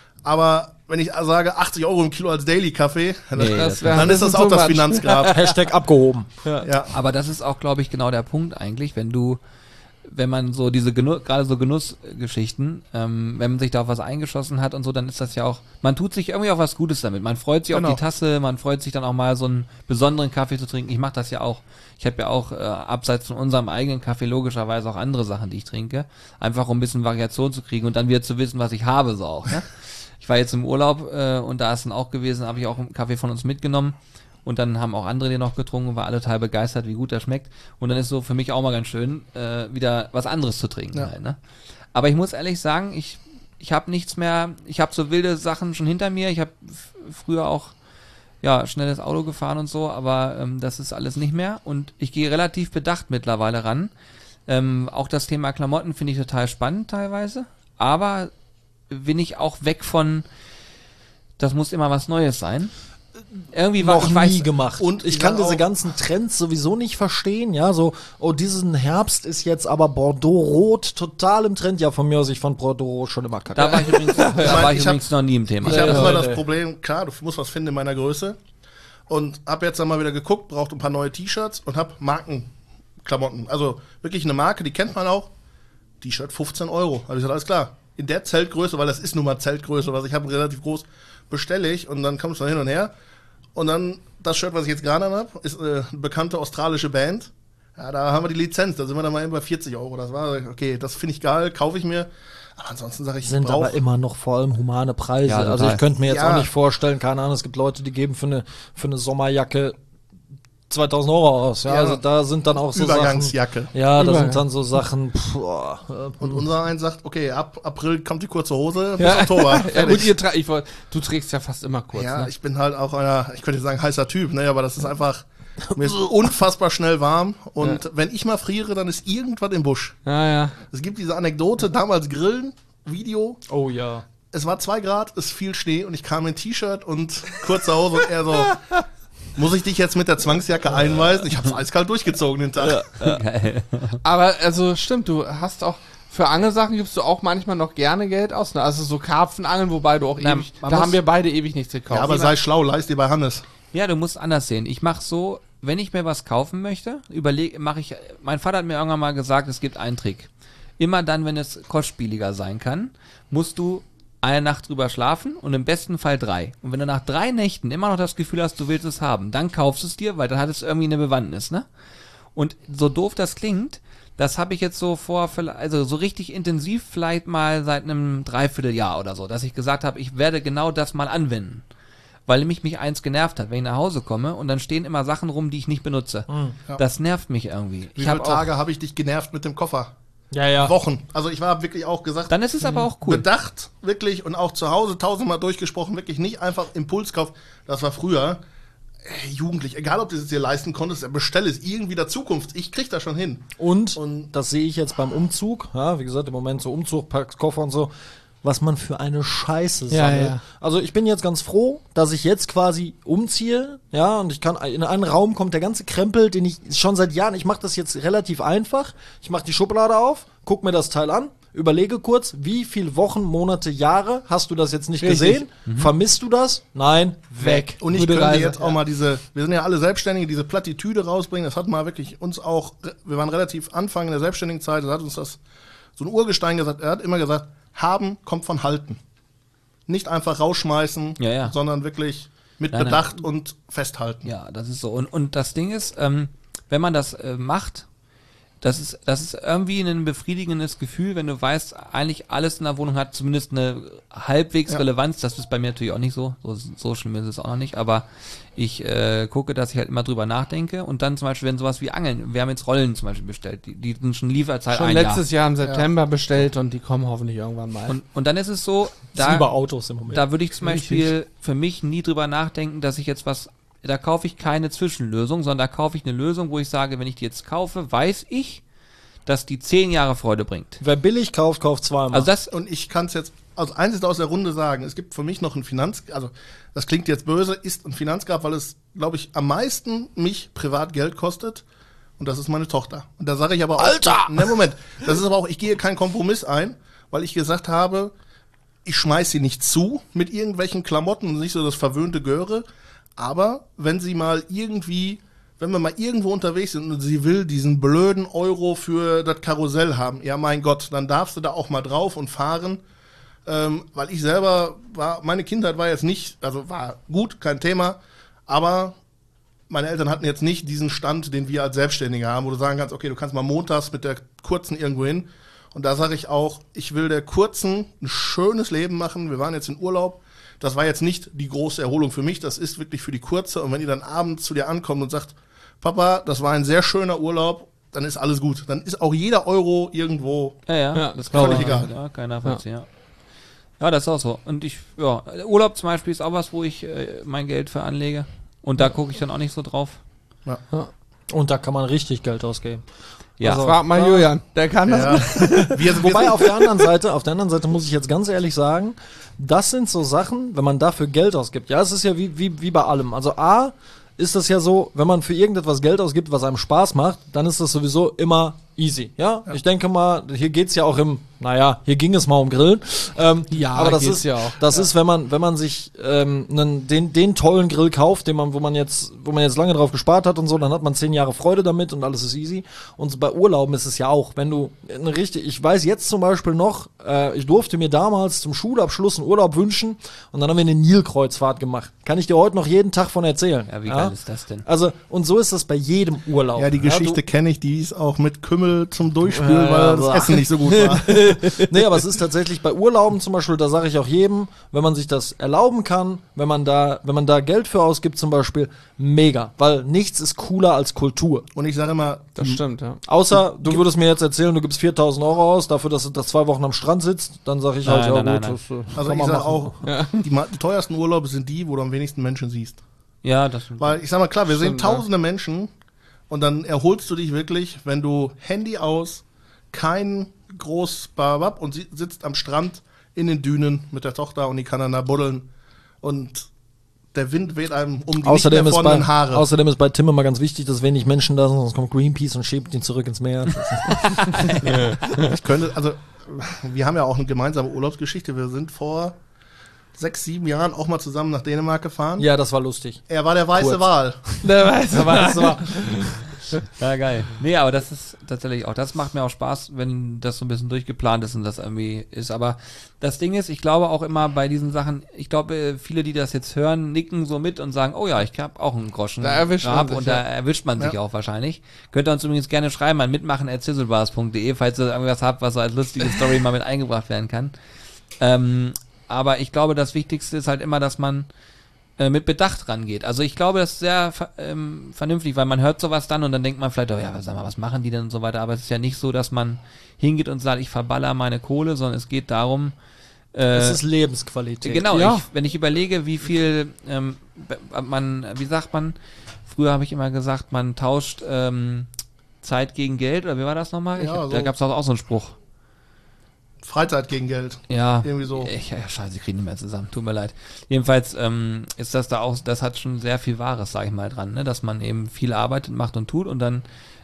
Aber wenn ich sage achtzig Euro im Kilo als Daily-Kaffee, dann, Nee, Das wär ein dann ist das bisschen auch too das much. Finanzgrab. Hashtag abgehoben. Ja. Aber das ist auch, glaube ich, genau der Punkt eigentlich, wenn du, wenn man so diese Genuss, gerade so Genussgeschichten, ähm, wenn man sich da auf was eingeschossen hat und so, dann ist das ja auch, man tut sich irgendwie auch was Gutes damit. Man freut sich Genau. auf die Tasse, man freut sich dann auch mal so einen besonderen Kaffee zu trinken. Ich mache das ja auch. Ich habe ja auch äh, abseits von unserem eigenen Kaffee logischerweise auch andere Sachen, die ich trinke, einfach um ein bisschen Variation zu kriegen und dann wieder zu wissen, was ich habe so auch. Ne? Ich war jetzt im Urlaub äh, und da ist dann auch gewesen, habe ich auch einen Kaffee von uns mitgenommen. Und dann haben auch andere den noch getrunken und war alle total begeistert, wie gut der schmeckt. Und dann ist so für mich auch mal ganz schön, äh, wieder was anderes zu trinken. Ja. Halt, ne? Aber ich muss ehrlich sagen, ich, ich habe nichts mehr, ich habe so wilde Sachen schon hinter mir. Ich habe f- früher auch ja, schnelles Auto gefahren und so, aber ähm, das ist alles nicht mehr. Und ich gehe relativ bedacht mittlerweile ran. Ähm, auch das Thema Klamotten finde ich total spannend teilweise. Aber bin ich auch weg von, das muss immer was Neues sein. Irgendwie war Noch ich nie weiß, gemacht. und Und ich ich kann sag diese auch- ganzen Trends sowieso nicht verstehen. Ja, so, oh, diesen Herbst ist jetzt aber Bordeaux-Rot total im Trend. Ja, von mir aus, ich fand Bordeaux schon immer kacke. Da war ich übrigens, da mein, war ich ich hab- übrigens noch nie im Thema. Ich habe Ja, immer ja, das ja. Problem, klar, du musst was finden in meiner Größe. Und habe jetzt dann mal wieder geguckt, braucht ein paar neue T-Shirts und habe Markenklamotten. Also wirklich eine Marke, die kennt man auch. T-Shirt fünfzehn Euro. Habe ich gesagt, alles klar. In der Zeltgröße, weil das ist nun mal Zeltgröße, was ich habe, relativ groß, bestelle ich. Und dann kommst du hin und her. Und dann das Shirt, was ich jetzt gerade habe, ist äh, eine bekannte australische Band. Ja, da haben wir die Lizenz, da sind wir dann mal bei vierzig Euro. Das war, okay, das finde ich geil, kaufe ich mir. Aber ansonsten sage ich, ich Sind brauch- aber immer noch vor allem humane Preise. Ja, total. also ich könnte mir jetzt Ja. auch nicht vorstellen, keine Ahnung, es gibt Leute, die geben für eine, für eine Sommerjacke zweitausend Euro aus. Ja, Ja. also da sind dann auch so Übergangsjacke. Sachen. Ja, da Übergang. sind dann so Sachen. Pff, boah, äh, Und unser eins sagt, okay, ab April kommt die kurze Hose bis Ja. Oktober. Ja, Fertig. gut, ihr tra ich wollt, du trägst ja fast immer kurz. Ja, ne? ich bin halt auch einer, ich könnte sagen, heißer Typ, ne, aber das ist einfach, mir ist unfassbar schnell warm und wenn ich mal friere, dann ist irgendwas im Busch. ja, ja. Es gibt diese Anekdote, damals Grillen, Video, oh ja. es war zwei Grad, es fiel Schnee und ich kam in T-Shirt und kurze Hose und er so, muss ich dich jetzt mit der Zwangsjacke einweisen? Ich hab's eiskalt durchgezogen den Tag. Geil. Aber also stimmt, du hast auch für Angelsachen gibst du auch manchmal noch gerne Geld aus, ne? Also so Karpfenangeln, wobei du auch Na, ewig, da man muss- haben wir beide ewig nichts gekauft. Ja, aber sei schlau, leist dir bei Hannes. Ja, du musst anders sehen. Ich mache so, wenn ich mir was kaufen möchte, überlege, mache ich, mein Vater hat mir irgendwann mal gesagt, es gibt einen Trick. Immer dann, wenn es kostspieliger sein kann, musst du eine Nacht drüber schlafen und im besten Fall drei. Und wenn du nach drei Nächten immer noch das Gefühl hast, du willst es haben, dann kaufst du es dir, weil dann hat es irgendwie eine Bewandtnis, ne? Und so doof das klingt, das habe ich jetzt so vor, also so richtig intensiv vielleicht mal seit einem Dreivierteljahr oder so, dass ich gesagt habe, ich werde genau das mal anwenden. Weil mich mich eins genervt hat, wenn ich nach Hause komme und dann stehen immer Sachen rum, die ich nicht benutze. Ja. Das nervt mich irgendwie. Wie Ich viele habe auch, Tage habe ich dich genervt mit dem Koffer? Ja, ja. Wochen. Also ich war wirklich auch gesagt, dann ist es aber auch cool. bedacht, wirklich, und auch zu Hause tausendmal durchgesprochen, wirklich nicht einfach Impulskauf. Das war früher, äh, jugendlich, egal ob du es dir leisten konntest, bestelle es irgendwie der Zukunft. Ich krieg das schon hin. Und, Und- das sehe ich jetzt beim Umzug, ja, wie gesagt, im Moment so Umzug, packt Koffer und so, was man für eine Scheiße Ja, sammelt. ja. Also ich bin jetzt ganz froh, dass ich jetzt quasi umziehe, ja, und ich kann, in einen Raum kommt der ganze Krempel, den ich schon seit Jahren, ich mache das jetzt relativ einfach, ich mache die Schublade auf, guck mir das Teil an, überlege kurz, wie viele Wochen, Monate, Jahre hast du das jetzt nicht Richtig. gesehen? Vermisst du das? Nein, weg. Und ich Gute könnte Reise, jetzt auch ja. mal diese, wir sind ja alle Selbstständige, diese Plattitüde rausbringen. Das hat mal wirklich uns auch, wir waren relativ Anfang in der selbstständigen Zeit, da hat uns das so ein Urgestein gesagt, er hat immer gesagt, haben kommt von halten. Nicht einfach rausschmeißen, Ja, ja. sondern wirklich mit Nein, nein. Bedacht und festhalten. Ja, das ist so. Und, und das Ding ist, ähm, wenn man das äh, macht, das ist, das ist irgendwie ein befriedigendes Gefühl, wenn du weißt, eigentlich alles in der Wohnung hat zumindest eine halbwegs Ja. Relevanz. Das ist bei mir natürlich auch nicht so. So, so schlimm ist es auch noch nicht. Aber ich äh, gucke, dass ich halt immer drüber nachdenke. Und dann zum Beispiel, wenn sowas wie Angeln, wir haben jetzt Rollen zum Beispiel bestellt, die, die sind schon Lieferzeit Schon ein letztes Jahr. Jahr im September bestellt und die kommen hoffentlich irgendwann mal. Und, und dann ist es so, Das ist da, wie bei Autos im Moment. da würde ich zum Beispiel für mich nie drüber nachdenken, dass ich jetzt was, da kaufe ich keine Zwischenlösung, sondern da kaufe ich eine Lösung, wo ich sage, wenn ich die jetzt kaufe, weiß ich, dass die zehn Jahre Freude bringt. Wer billig kauft, kauft zweimal. Also das, Und ich kann es jetzt als einziges aus der Runde sagen, es gibt für mich noch ein Finanz, also das klingt jetzt böse, ist ein Finanzgrab, weil es, glaube ich, am meisten mich privat Geld kostet. Und das ist meine Tochter. Und da sage ich aber auch, Alter! Ne, Moment, das ist aber auch, ich gehe keinen Kompromiss ein, weil ich gesagt habe, ich schmeiß sie nicht zu mit irgendwelchen Klamotten und nicht so das verwöhnte Göre. Aber wenn sie mal irgendwie, wenn wir mal irgendwo unterwegs sind und sie will diesen blöden Euro für das Karussell haben, ja mein Gott, dann darfst du da auch mal drauf und fahren. Ähm, weil ich selber war, meine Kindheit war jetzt nicht, also war gut, kein Thema, aber meine Eltern hatten jetzt nicht diesen Stand, den wir als Selbstständige haben, wo du sagen kannst, okay, du kannst mal montags mit der kurzen irgendwo hin. Und da sage ich auch, ich will der kurzen ein schönes Leben machen. Wir waren jetzt in Urlaub. Das war jetzt nicht die große Erholung für mich, das ist wirklich für die kurze. Und wenn die dann abends zu dir ankommt und sagt, Papa, das war ein sehr schöner Urlaub, dann ist alles gut. Dann ist auch jeder Euro irgendwo. ja, ja, Ja, das völlig kann egal. Ja, kein Nachvollziehen, ja. Ja, das ist auch so. Und ich, ja, Urlaub zum Beispiel ist auch was, wo ich äh, mein Geld für anlege. Und da gucke ich dann auch nicht so drauf. Und da kann man richtig Geld ausgeben. Ja. Also- Frag mal Julian, der kann das. Ja. Wir, wir Wobei sind- auf der anderen Seite, auf der anderen Seite muss ich jetzt ganz ehrlich sagen, das sind so Sachen, wenn man dafür Geld ausgibt. Ja, es ist ja wie, wie, wie bei allem. Also A, ist das ja so, wenn man für irgendetwas Geld ausgibt, was einem Spaß macht, dann ist das sowieso immer easy. Ja, ich denke mal, hier geht's ja auch im, naja, hier ging es mal um Grillen. Ähm, Ja, aber das geht's ist ja auch. Das ist, wenn man, wenn man sich ähm, einen, den, den tollen Grill kauft, den man, wo man jetzt, wo man jetzt lange drauf gespart hat und so, dann hat man zehn Jahre Freude damit und alles ist easy. Und bei Urlauben ist es ja auch, wenn du eine richtig, ich weiß jetzt zum Beispiel noch, äh, ich durfte mir damals zum Schulabschluss einen Urlaub wünschen und dann haben wir eine Nilkreuzfahrt gemacht. Kann ich dir heute noch jeden Tag von erzählen. Ja, wie geil ist das denn? Also, und so ist das bei jedem Urlaub. ja, die Geschichte du- kenne ich, die ist auch mit Kümmel zum Durchspülen, Ja, weil ja, das boah. Essen nicht so gut war. Nee, aber es ist tatsächlich bei Urlauben zum Beispiel, da sage ich auch jedem, wenn man sich das erlauben kann, wenn man da, wenn man da Geld für ausgibt zum Beispiel, mega. Weil nichts ist cooler als Kultur. Und ich sage immer, Das stimmt, ja. Außer, du würdest mir jetzt erzählen, du gibst viertausend Euro aus, dafür, dass du das zwei Wochen am Strand sitzt, dann sage ich halt, Nein, ja nein, gut, nein, das äh, also kann ich man sage machen. auch, die, ma- die teuersten Urlaube sind die, wo du am wenigsten Menschen siehst. Ja, das Weil ich sag mal, klar, wir Stimmt, sehen tausende Menschen und dann erholst du dich wirklich, wenn du Handy aus, kein groß Babab und sie sitzt am Strand in den Dünen mit der Tochter und die kann dann da buddeln und der Wind weht einem um die Außerdem nicht ist, mehr bei, vorhandenen Haare. außerdem ist bei Tim immer ganz wichtig, dass wenig Menschen da sind, sonst kommt Greenpeace und schiebt ihn zurück ins Meer. Ich könnte, also wir haben ja auch eine gemeinsame Urlaubsgeschichte. Wir sind vor sechs, sieben Jahren auch mal zusammen nach Dänemark gefahren. Ja, das war lustig. Er war der weiße Kurz. Wal. Der weiß. Aber das war, Ja, geil. Nee, aber das ist tatsächlich auch, das macht mir auch Spaß, wenn das so ein bisschen durchgeplant ist und das irgendwie ist. Aber das Ding ist, ich glaube auch immer bei diesen Sachen, ich glaube, viele, die das jetzt hören, nicken so mit und sagen, oh ja, ich habe auch einen Groschen. Da erwischt man Grab sich, Und ja. da erwischt man sich Ja. auch wahrscheinlich. Könnt ihr uns übrigens gerne schreiben an mitmachen at zizzlebars punkt de, falls ihr irgendwas habt, was so als lustige Story mal mit eingebracht werden kann. Ähm, aber ich glaube, das Wichtigste ist halt immer, dass man mit Bedacht rangeht. Also ich glaube, das ist sehr ähm, vernünftig, weil man hört sowas dann und dann denkt man vielleicht, oh ja, sag mal, was machen die denn und so weiter, aber es ist ja nicht so, dass man hingeht und sagt, ich verballer meine Kohle, sondern es geht darum, äh, es ist Lebensqualität. genau, Ja. ich, wenn ich überlege, wie viel ähm, man, wie sagt man, früher habe ich immer gesagt, man tauscht ähm, Zeit gegen Geld, oder wie war das nochmal? Ich, Ja, Da so. gab es auch, auch so einen Spruch. Freizeit gegen Geld. Ja, Irgendwie so. Ich, ja, scheiße, ich kriege nicht mehr zusammen. Tut mir leid. Jedenfalls ähm, ist das da auch, das hat schon sehr viel Wahres, sag ich mal, dran, ne? Dass man eben viel arbeitet, macht und tut und dann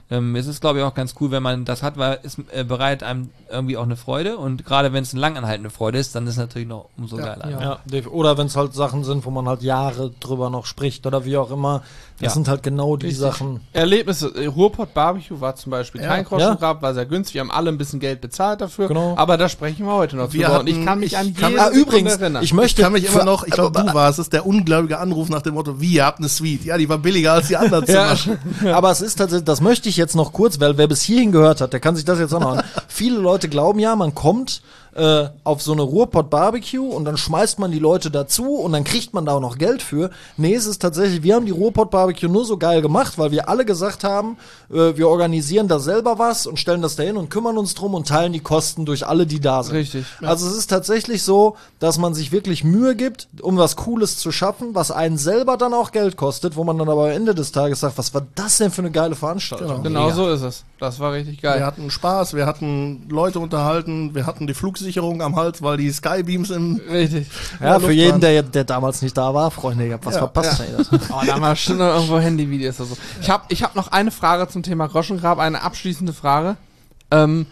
ähm, es ist, glaube ich, auch ganz cool, wenn man das hat, weil es äh, bereitet einem irgendwie auch eine Freude und gerade wenn es eine langanhaltende Freude ist, dann ist es natürlich noch umso Ja. geiler. Ja, def- oder wenn es halt Sachen sind, wo man halt Jahre drüber noch spricht oder wie auch immer. Das Ja. sind halt genau die Richtig. Sachen. Erlebnisse. äh, Ruhrpott Barbecue war zum Beispiel Ja. kein Groschengrab, war sehr günstig. Wir haben alle ein bisschen Geld bezahlt dafür. Genau. Aber da sprechen wir heute noch Wir drüber. Und ich hatten- kann mich ich an kann- jede Ah, Sekunde übrigens, erinnern. ich Ich möchte. kann mich immer für- noch, ich glaube, du warst es, der ungläubige Anruf nach dem Motto, wie, ihr habt eine Suite. Ja, die war billiger als die anderen Zimmer. Aber es ist tatsächlich, das möchte ich jetzt noch kurz, weil wer bis hierhin gehört hat, der kann sich das jetzt auch noch an. Viele Leute glauben ja, man kommt äh, auf so eine Ruhrpott-Barbecue und dann schmeißt man die Leute dazu und dann kriegt man da auch noch Geld für. Nee, es ist tatsächlich, wir haben die Ruhrpott-Barbecue nur so geil gemacht, weil wir alle gesagt haben, äh, wir organisieren da selber was und stellen das dahin und kümmern uns drum und teilen die Kosten durch alle, die da sind. Richtig. Also es ist tatsächlich so, dass man sich wirklich Mühe gibt, um was Cooles zu schaffen, was einen selber dann auch Geld kostet, wo man dann aber am Ende des Tages sagt, was war das denn für eine geile Veranstaltung? Genau. Genau Mega. so ist es. Das war richtig geil. Wir hatten Spaß, wir hatten Leute unterhalten, wir hatten die Flugsicherung am Hals, weil die Skybeams im Richtig. Ja, Ja, für jeden, Luftbahn. der, der damals nicht da war, Freunde, ihr habt was Ja, verpasst. ja. ey, das. Oh, da haben wir bestimmt noch irgendwo Handyvideos oder so. Ich habe ich hab noch eine Frage zum Thema Groschengrab, eine abschließende Frage. Ähm,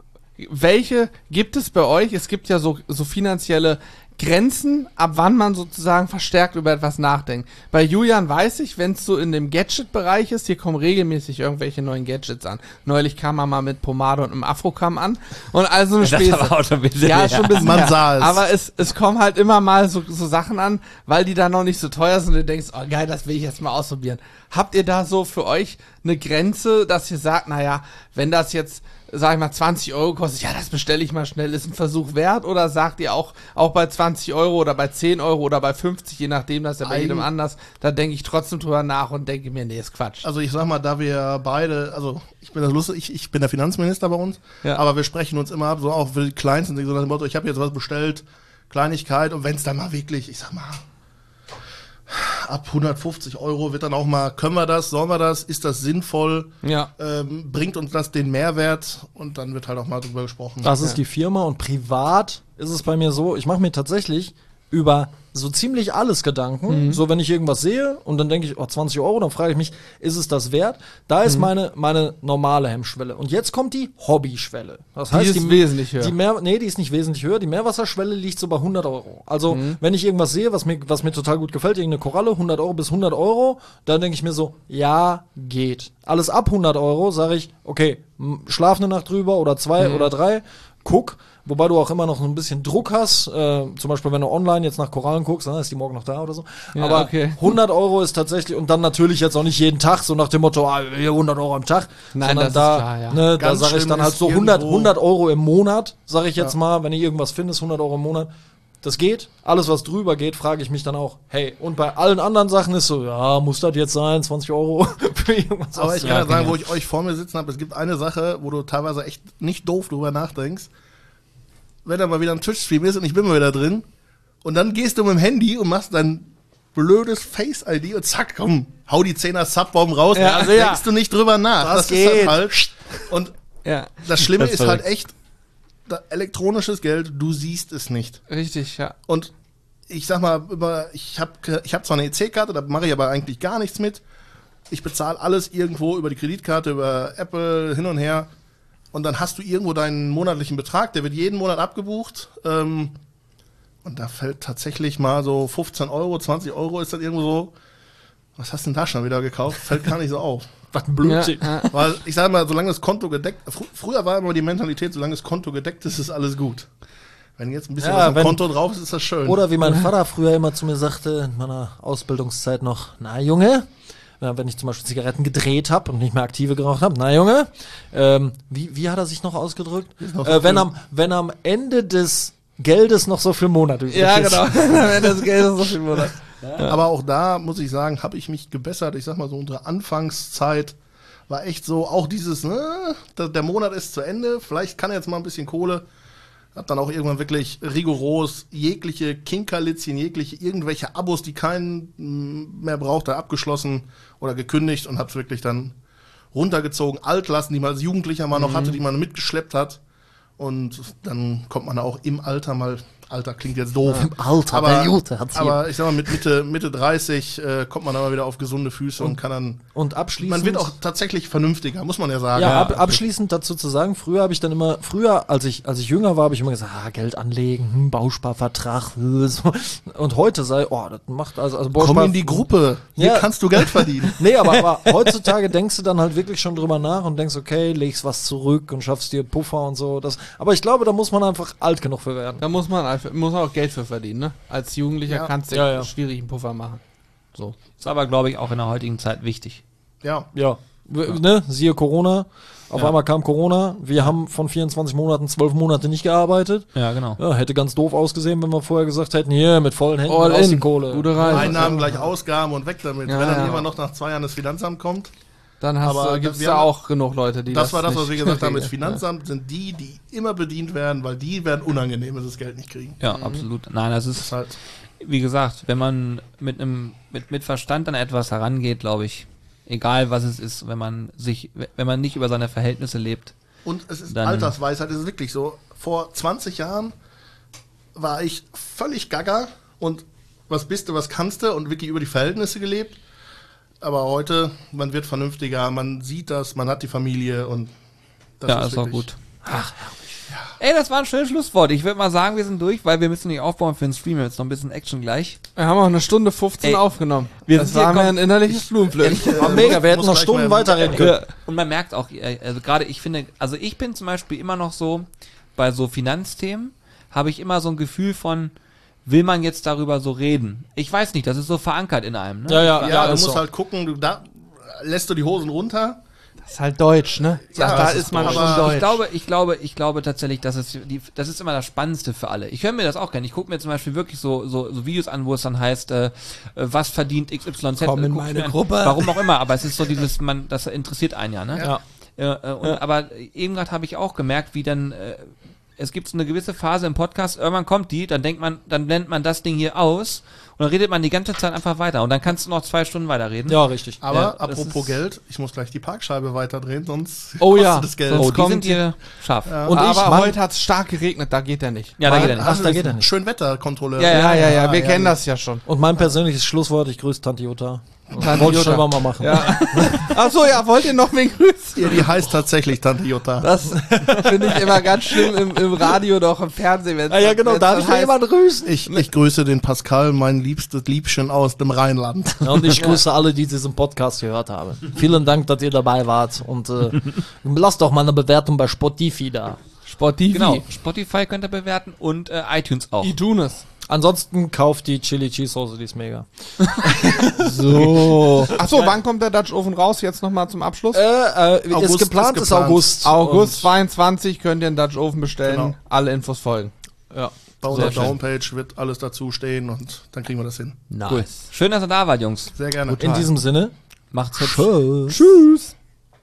welche gibt es bei euch? Es gibt ja so, so finanzielle Grenzen, ab wann man sozusagen verstärkt über etwas nachdenkt. Bei Julian weiß ich, wenn es so in dem Gadget-Bereich ist, hier kommen regelmäßig irgendwelche neuen Gadgets an. Neulich kam er mal mit Pomade und einem Afrokamm an und also eine Das Späße. aber auch schon ein bisschen Ja, her. schon ein bisschen Man her. sah es. Aber es, es kommen halt immer mal so, so Sachen an, weil die da noch nicht so teuer sind und du denkst, oh geil, das will ich jetzt mal ausprobieren. Habt ihr da so für euch eine Grenze, dass ihr sagt, naja, wenn das jetzt, sag ich mal, zwanzig Euro kostet, ja, das bestelle ich mal schnell, ist ein Versuch wert? Oder sagt ihr auch, auch bei zwanzig Euro oder bei zehn Euro oder bei fünfzig, je nachdem, das ist ja bei Ein- jedem anders, da denke ich trotzdem drüber nach und denke mir, nee, ist Quatsch. Also ich sag mal, da wir beide, also ich bin das lustig, ich, ich bin der Finanzminister bei uns, Ja. aber wir sprechen uns immer ab, so auch für die Kleinsten, so nach dem Motto, ich habe jetzt was bestellt, Kleinigkeit, und wenn es dann mal wirklich, ich sag mal, ab hundertfünfzig Euro wird dann auch mal, können wir das, sollen wir das, ist das sinnvoll, Ja. ähm, bringt uns das den Mehrwert, und dann wird halt auch mal drüber gesprochen. Das ist die Firma und privat ist es bei mir so, ich mache mir tatsächlich über so ziemlich alles Gedanken. So, wenn ich irgendwas sehe und dann denke ich, oh, zwanzig Euro, dann frage ich mich, ist es das wert? Da ist meine, meine normale Hemmschwelle. Und jetzt kommt die Hobbyschwelle. Das Die ist wesentlich höher. Die mehr, nee, die ist nicht wesentlich höher. Die Meerwasserschwelle liegt so bei hundert Euro. Also, wenn ich irgendwas sehe, was mir, was mir total gut gefällt, irgendeine Koralle, hundert Euro bis hundert Euro, dann denke ich mir so, ja, geht. Alles ab hundert Euro sage ich, okay, m, schlaf eine Nacht drüber oder zwei oder drei, guck. Wobei du auch immer noch ein bisschen Druck hast. Äh, zum Beispiel, wenn du online jetzt nach Korallen guckst, dann ist die morgen noch da oder so. Ja, Aber okay. hundert Euro ist tatsächlich, und dann natürlich jetzt auch nicht jeden Tag, so nach dem Motto, ah, hier hundert Euro am Tag. Nein, sondern das ist da, klar, ja. ne, da Ganz sage ich schlimm dann halt ist so hundert, irgendwo- hundert Euro im Monat, sage ich jetzt Ja. mal, wenn ich irgendwas finde, ist hundert Euro im Monat. Das geht. Alles, was drüber geht, frage ich mich dann auch, hey, und bei allen anderen Sachen ist so, ja, muss das jetzt sein, zwanzig Euro für irgendwas. Aber ich auszugeben. kann ja sagen, genau. wo ich euch vor mir sitzen habe, es gibt eine Sache, wo du teilweise echt nicht doof drüber nachdenkst. Wenn da mal wieder ein Twitch-Stream ist und ich bin mal wieder drin, und dann gehst du mit dem Handy und machst dein blödes Face-I D und zack, komm, hau die zehner Subbomb raus, Ja, da also ja. denkst du nicht drüber nach. Das Das, ist halt geht. falsch. Und Ja, das Schlimme Das ist ist halt verrückt. echt, da, elektronisches Geld, du siehst es nicht. richtig, ja. Und ich sag mal, über, ich habe ich hab zwar eine E C-Karte, da mache ich aber eigentlich gar nichts mit. Ich bezahle alles irgendwo über die Kreditkarte, über Apple, hin und her. Und dann hast du irgendwo deinen monatlichen Betrag, der wird jeden Monat abgebucht. Ähm, und da fällt tatsächlich mal so fünfzehn Euro, zwanzig Euro ist dann irgendwo so. Was hast du denn da schon wieder gekauft? Fällt gar nicht so auf. Was ein Blödsinn. Ja, ja. Weil ich sage mal, solange das Konto gedeckt, fr früher war immer die Mentalität, solange das Konto gedeckt ist, ist alles gut. Wenn jetzt ein bisschen Ja, was am wenn- Konto drauf ist, ist das schön. Oder wie mein Vater früher immer zu mir sagte, in meiner Ausbildungszeit noch, na Junge, ja, wenn ich zum Beispiel Zigaretten gedreht habe und nicht mehr aktive geraucht habe, na Junge, ähm, wie, wie hat er sich noch ausgedrückt? noch Äh, wenn, am, wenn am Ende des Geldes noch so viel Monat übrig Ja, ist. genau. Wenn das Geld ist so viel Monat. Aber auch da muss ich sagen, habe ich mich gebessert. Ich sag mal so, unsere Anfangszeit war echt so, auch dieses, ne, der, der Monat ist zu Ende, vielleicht kann er jetzt mal ein bisschen Kohle. Hab dann auch irgendwann wirklich rigoros jegliche Kinkerlitzchen, jegliche irgendwelche Abos, die keinen mm, mehr braucht, da abgeschlossen oder gekündigt und hab's wirklich dann runtergezogen. Altlasten, die man als Jugendlicher mal noch hatte, die man mitgeschleppt hat. Und dann kommt man auch im Alter mal Alter klingt jetzt doof. Im Alter, aber, der Jute hat's hier. aber ich sag mal, mit Mitte, Mitte dreißig äh, kommt man aber wieder auf gesunde Füße und, und kann dann. Und abschließend. Man wird auch tatsächlich vernünftiger, muss man ja sagen. Ja, Ja, ab, abschließend dazu zu sagen, früher habe ich dann immer, früher, als ich, als ich jünger war, habe ich immer gesagt, ah, Geld anlegen, hm, Bausparvertrag, äh, so. Und heute sei, oh, das macht also, also Komm in die Gruppe, hier Ja. kannst du Geld verdienen. Nee, aber, aber heutzutage denkst du dann halt wirklich schon drüber nach und denkst, okay, legst was zurück und schaffst dir Puffer und so. Das, aber ich glaube, da muss man einfach alt genug für werden. Da muss man einfach, muss man auch Geld für verdienen, ne? Als Jugendlicher Ja. kannst du Ja, ja. schwierig einen Puffer machen. So. Ist aber, glaube ich, auch in der heutigen Zeit wichtig. Ja. Ja. W- Ne, siehe Corona. Auf Ja. einmal kam Corona. Wir haben von vierundzwanzig Monaten zwölf Monate nicht gearbeitet. Ja, genau. Ja, hätte ganz doof ausgesehen, wenn wir vorher gesagt hätten, hier, mit vollen Händen All raus in. die Kohle. Gute Reise. Einnahmen gleich Ausgaben und weg damit. Ja, Wenn dann ja. immer noch nach zwei Jahren das Finanzamt kommt. Dann hast Aber du, gibt's wir da haben- auch genug Leute, die Das, das war das, was nicht wir gesagt haben. Das regeln. Finanzamt sind die, die immer bedient werden, weil die werden unangenehm, wenn sie das Geld nicht kriegen. Ja, absolut. Nein, das Das ist, ist halt. wie gesagt, wenn man mit einem, mit, mit Verstand an etwas herangeht, glaube ich, egal was es ist, wenn man sich, wenn man nicht über seine Verhältnisse lebt. Und es ist Dann- Altersweisheit, es ist wirklich so. Vor zwanzig Jahren war ich völlig gaga und was bist du, was kannst du und wirklich über die Verhältnisse gelebt. Aber heute, man wird vernünftiger, man sieht das, man hat die Familie und das ja, ist auch wirklich- gut. Ey, das war ein schönes Schlusswort. Ich würde mal sagen, wir sind durch, weil wir müssen nicht aufbauen für den Stream. Jetzt noch ein bisschen Action gleich. Wir haben auch eine Stunde fünfzehn Ey, aufgenommen. wir das sind hier war mir kom- ein innerliches Blumenpflücken. War mega, wir hätten muss noch gleich Stunden mal- weiterreden können. Ja. Und man merkt auch, äh, also gerade ich finde, also ich bin zum Beispiel immer noch so, bei so Finanzthemen habe ich immer so ein Gefühl von, will man jetzt darüber so reden? Ich weiß nicht, das ist so verankert in einem. Ne? Ja, ja, Ja, ja, du ist musst so. halt gucken, du, da lässt du die Hosen runter. Das ist halt deutsch, ne? Ja, da das ist ist man deutsch. schon Aber deutsch. Ich glaube, ich glaube, ich glaube tatsächlich, dass es die, das ist immer das Spannendste für alle. Ich höre mir das auch gerne. Ich gucke mir zum Beispiel wirklich so, so, so Videos an, wo es dann heißt, äh, was verdient X Y Z. Komm in Guck ich meine mir an. Gruppe. Warum auch immer, aber es ist so dieses, man, das interessiert einen ja, ne? Ja. Äh, äh, und, Aber eben gerade habe ich auch gemerkt, wie dann äh, es gibt so eine gewisse Phase im Podcast, irgendwann kommt die, dann denkt man, dann nennt man das Ding hier aus und dann redet man die ganze Zeit einfach weiter und dann kannst du noch zwei Stunden weiterreden. Ja, richtig. Aber Ja, das apropos ist- Geld, ich muss gleich die Parkscheibe weiterdrehen, sonst Oh kostet ja, das Geld. Oh, sonst die kommt sind hier scharf. Ja, Und ich, aber Mann- heute hat es stark geregnet, da geht er nicht. da geht er nicht. Ach, da geht er nicht. Schönwetterkontrolleur. Ja, Ja, ja, ja, wir ja, kennen ja. das ja schon. Und mein persönliches Schlusswort, ich grüße Tante Jutta. Tante Wollte ich Jutta. schon immer mal machen. Ja. Ach so, ja, wollt ihr noch wen grüßen? Ja, die heißt tatsächlich Tante Jutta. Das finde ich immer ganz schlimm im, im Radio oder auch im Fernsehen. wenn's Ah, ja, dann- genau, wenn's darf dann ich mal heißt, jemanden grüßen? Ich, ich grüße den Pascal, mein liebstes Liebchen aus dem Rheinland. Ja, und ich grüße alle, die diesen Podcast gehört haben. Vielen Dank, dass ihr dabei wart. Und äh, lasst doch mal eine Bewertung bei Spotify da. Sport T V. Genau, Spotify könnt ihr bewerten und äh, iTunes auch. iTunes. Ansonsten kauft die Chili Cheese Soße, die ist mega. So. Ach so, wann kommt der Dutch Oven raus? Jetzt nochmal zum Abschluss. Äh, äh, August ist geplant, ist ist geplant. August. August Und- zweiundzwanzig könnt ihr einen Dutch Oven bestellen. Genau. Alle Infos folgen. Ja. Bei unserer schön. Homepage wird alles dazu stehen und dann kriegen wir das hin. Nice. Cool. Schön, dass ihr da wart, Jungs. Sehr gerne. In diesem Sinne, Macht's hübsch. tschüss. Tschüss.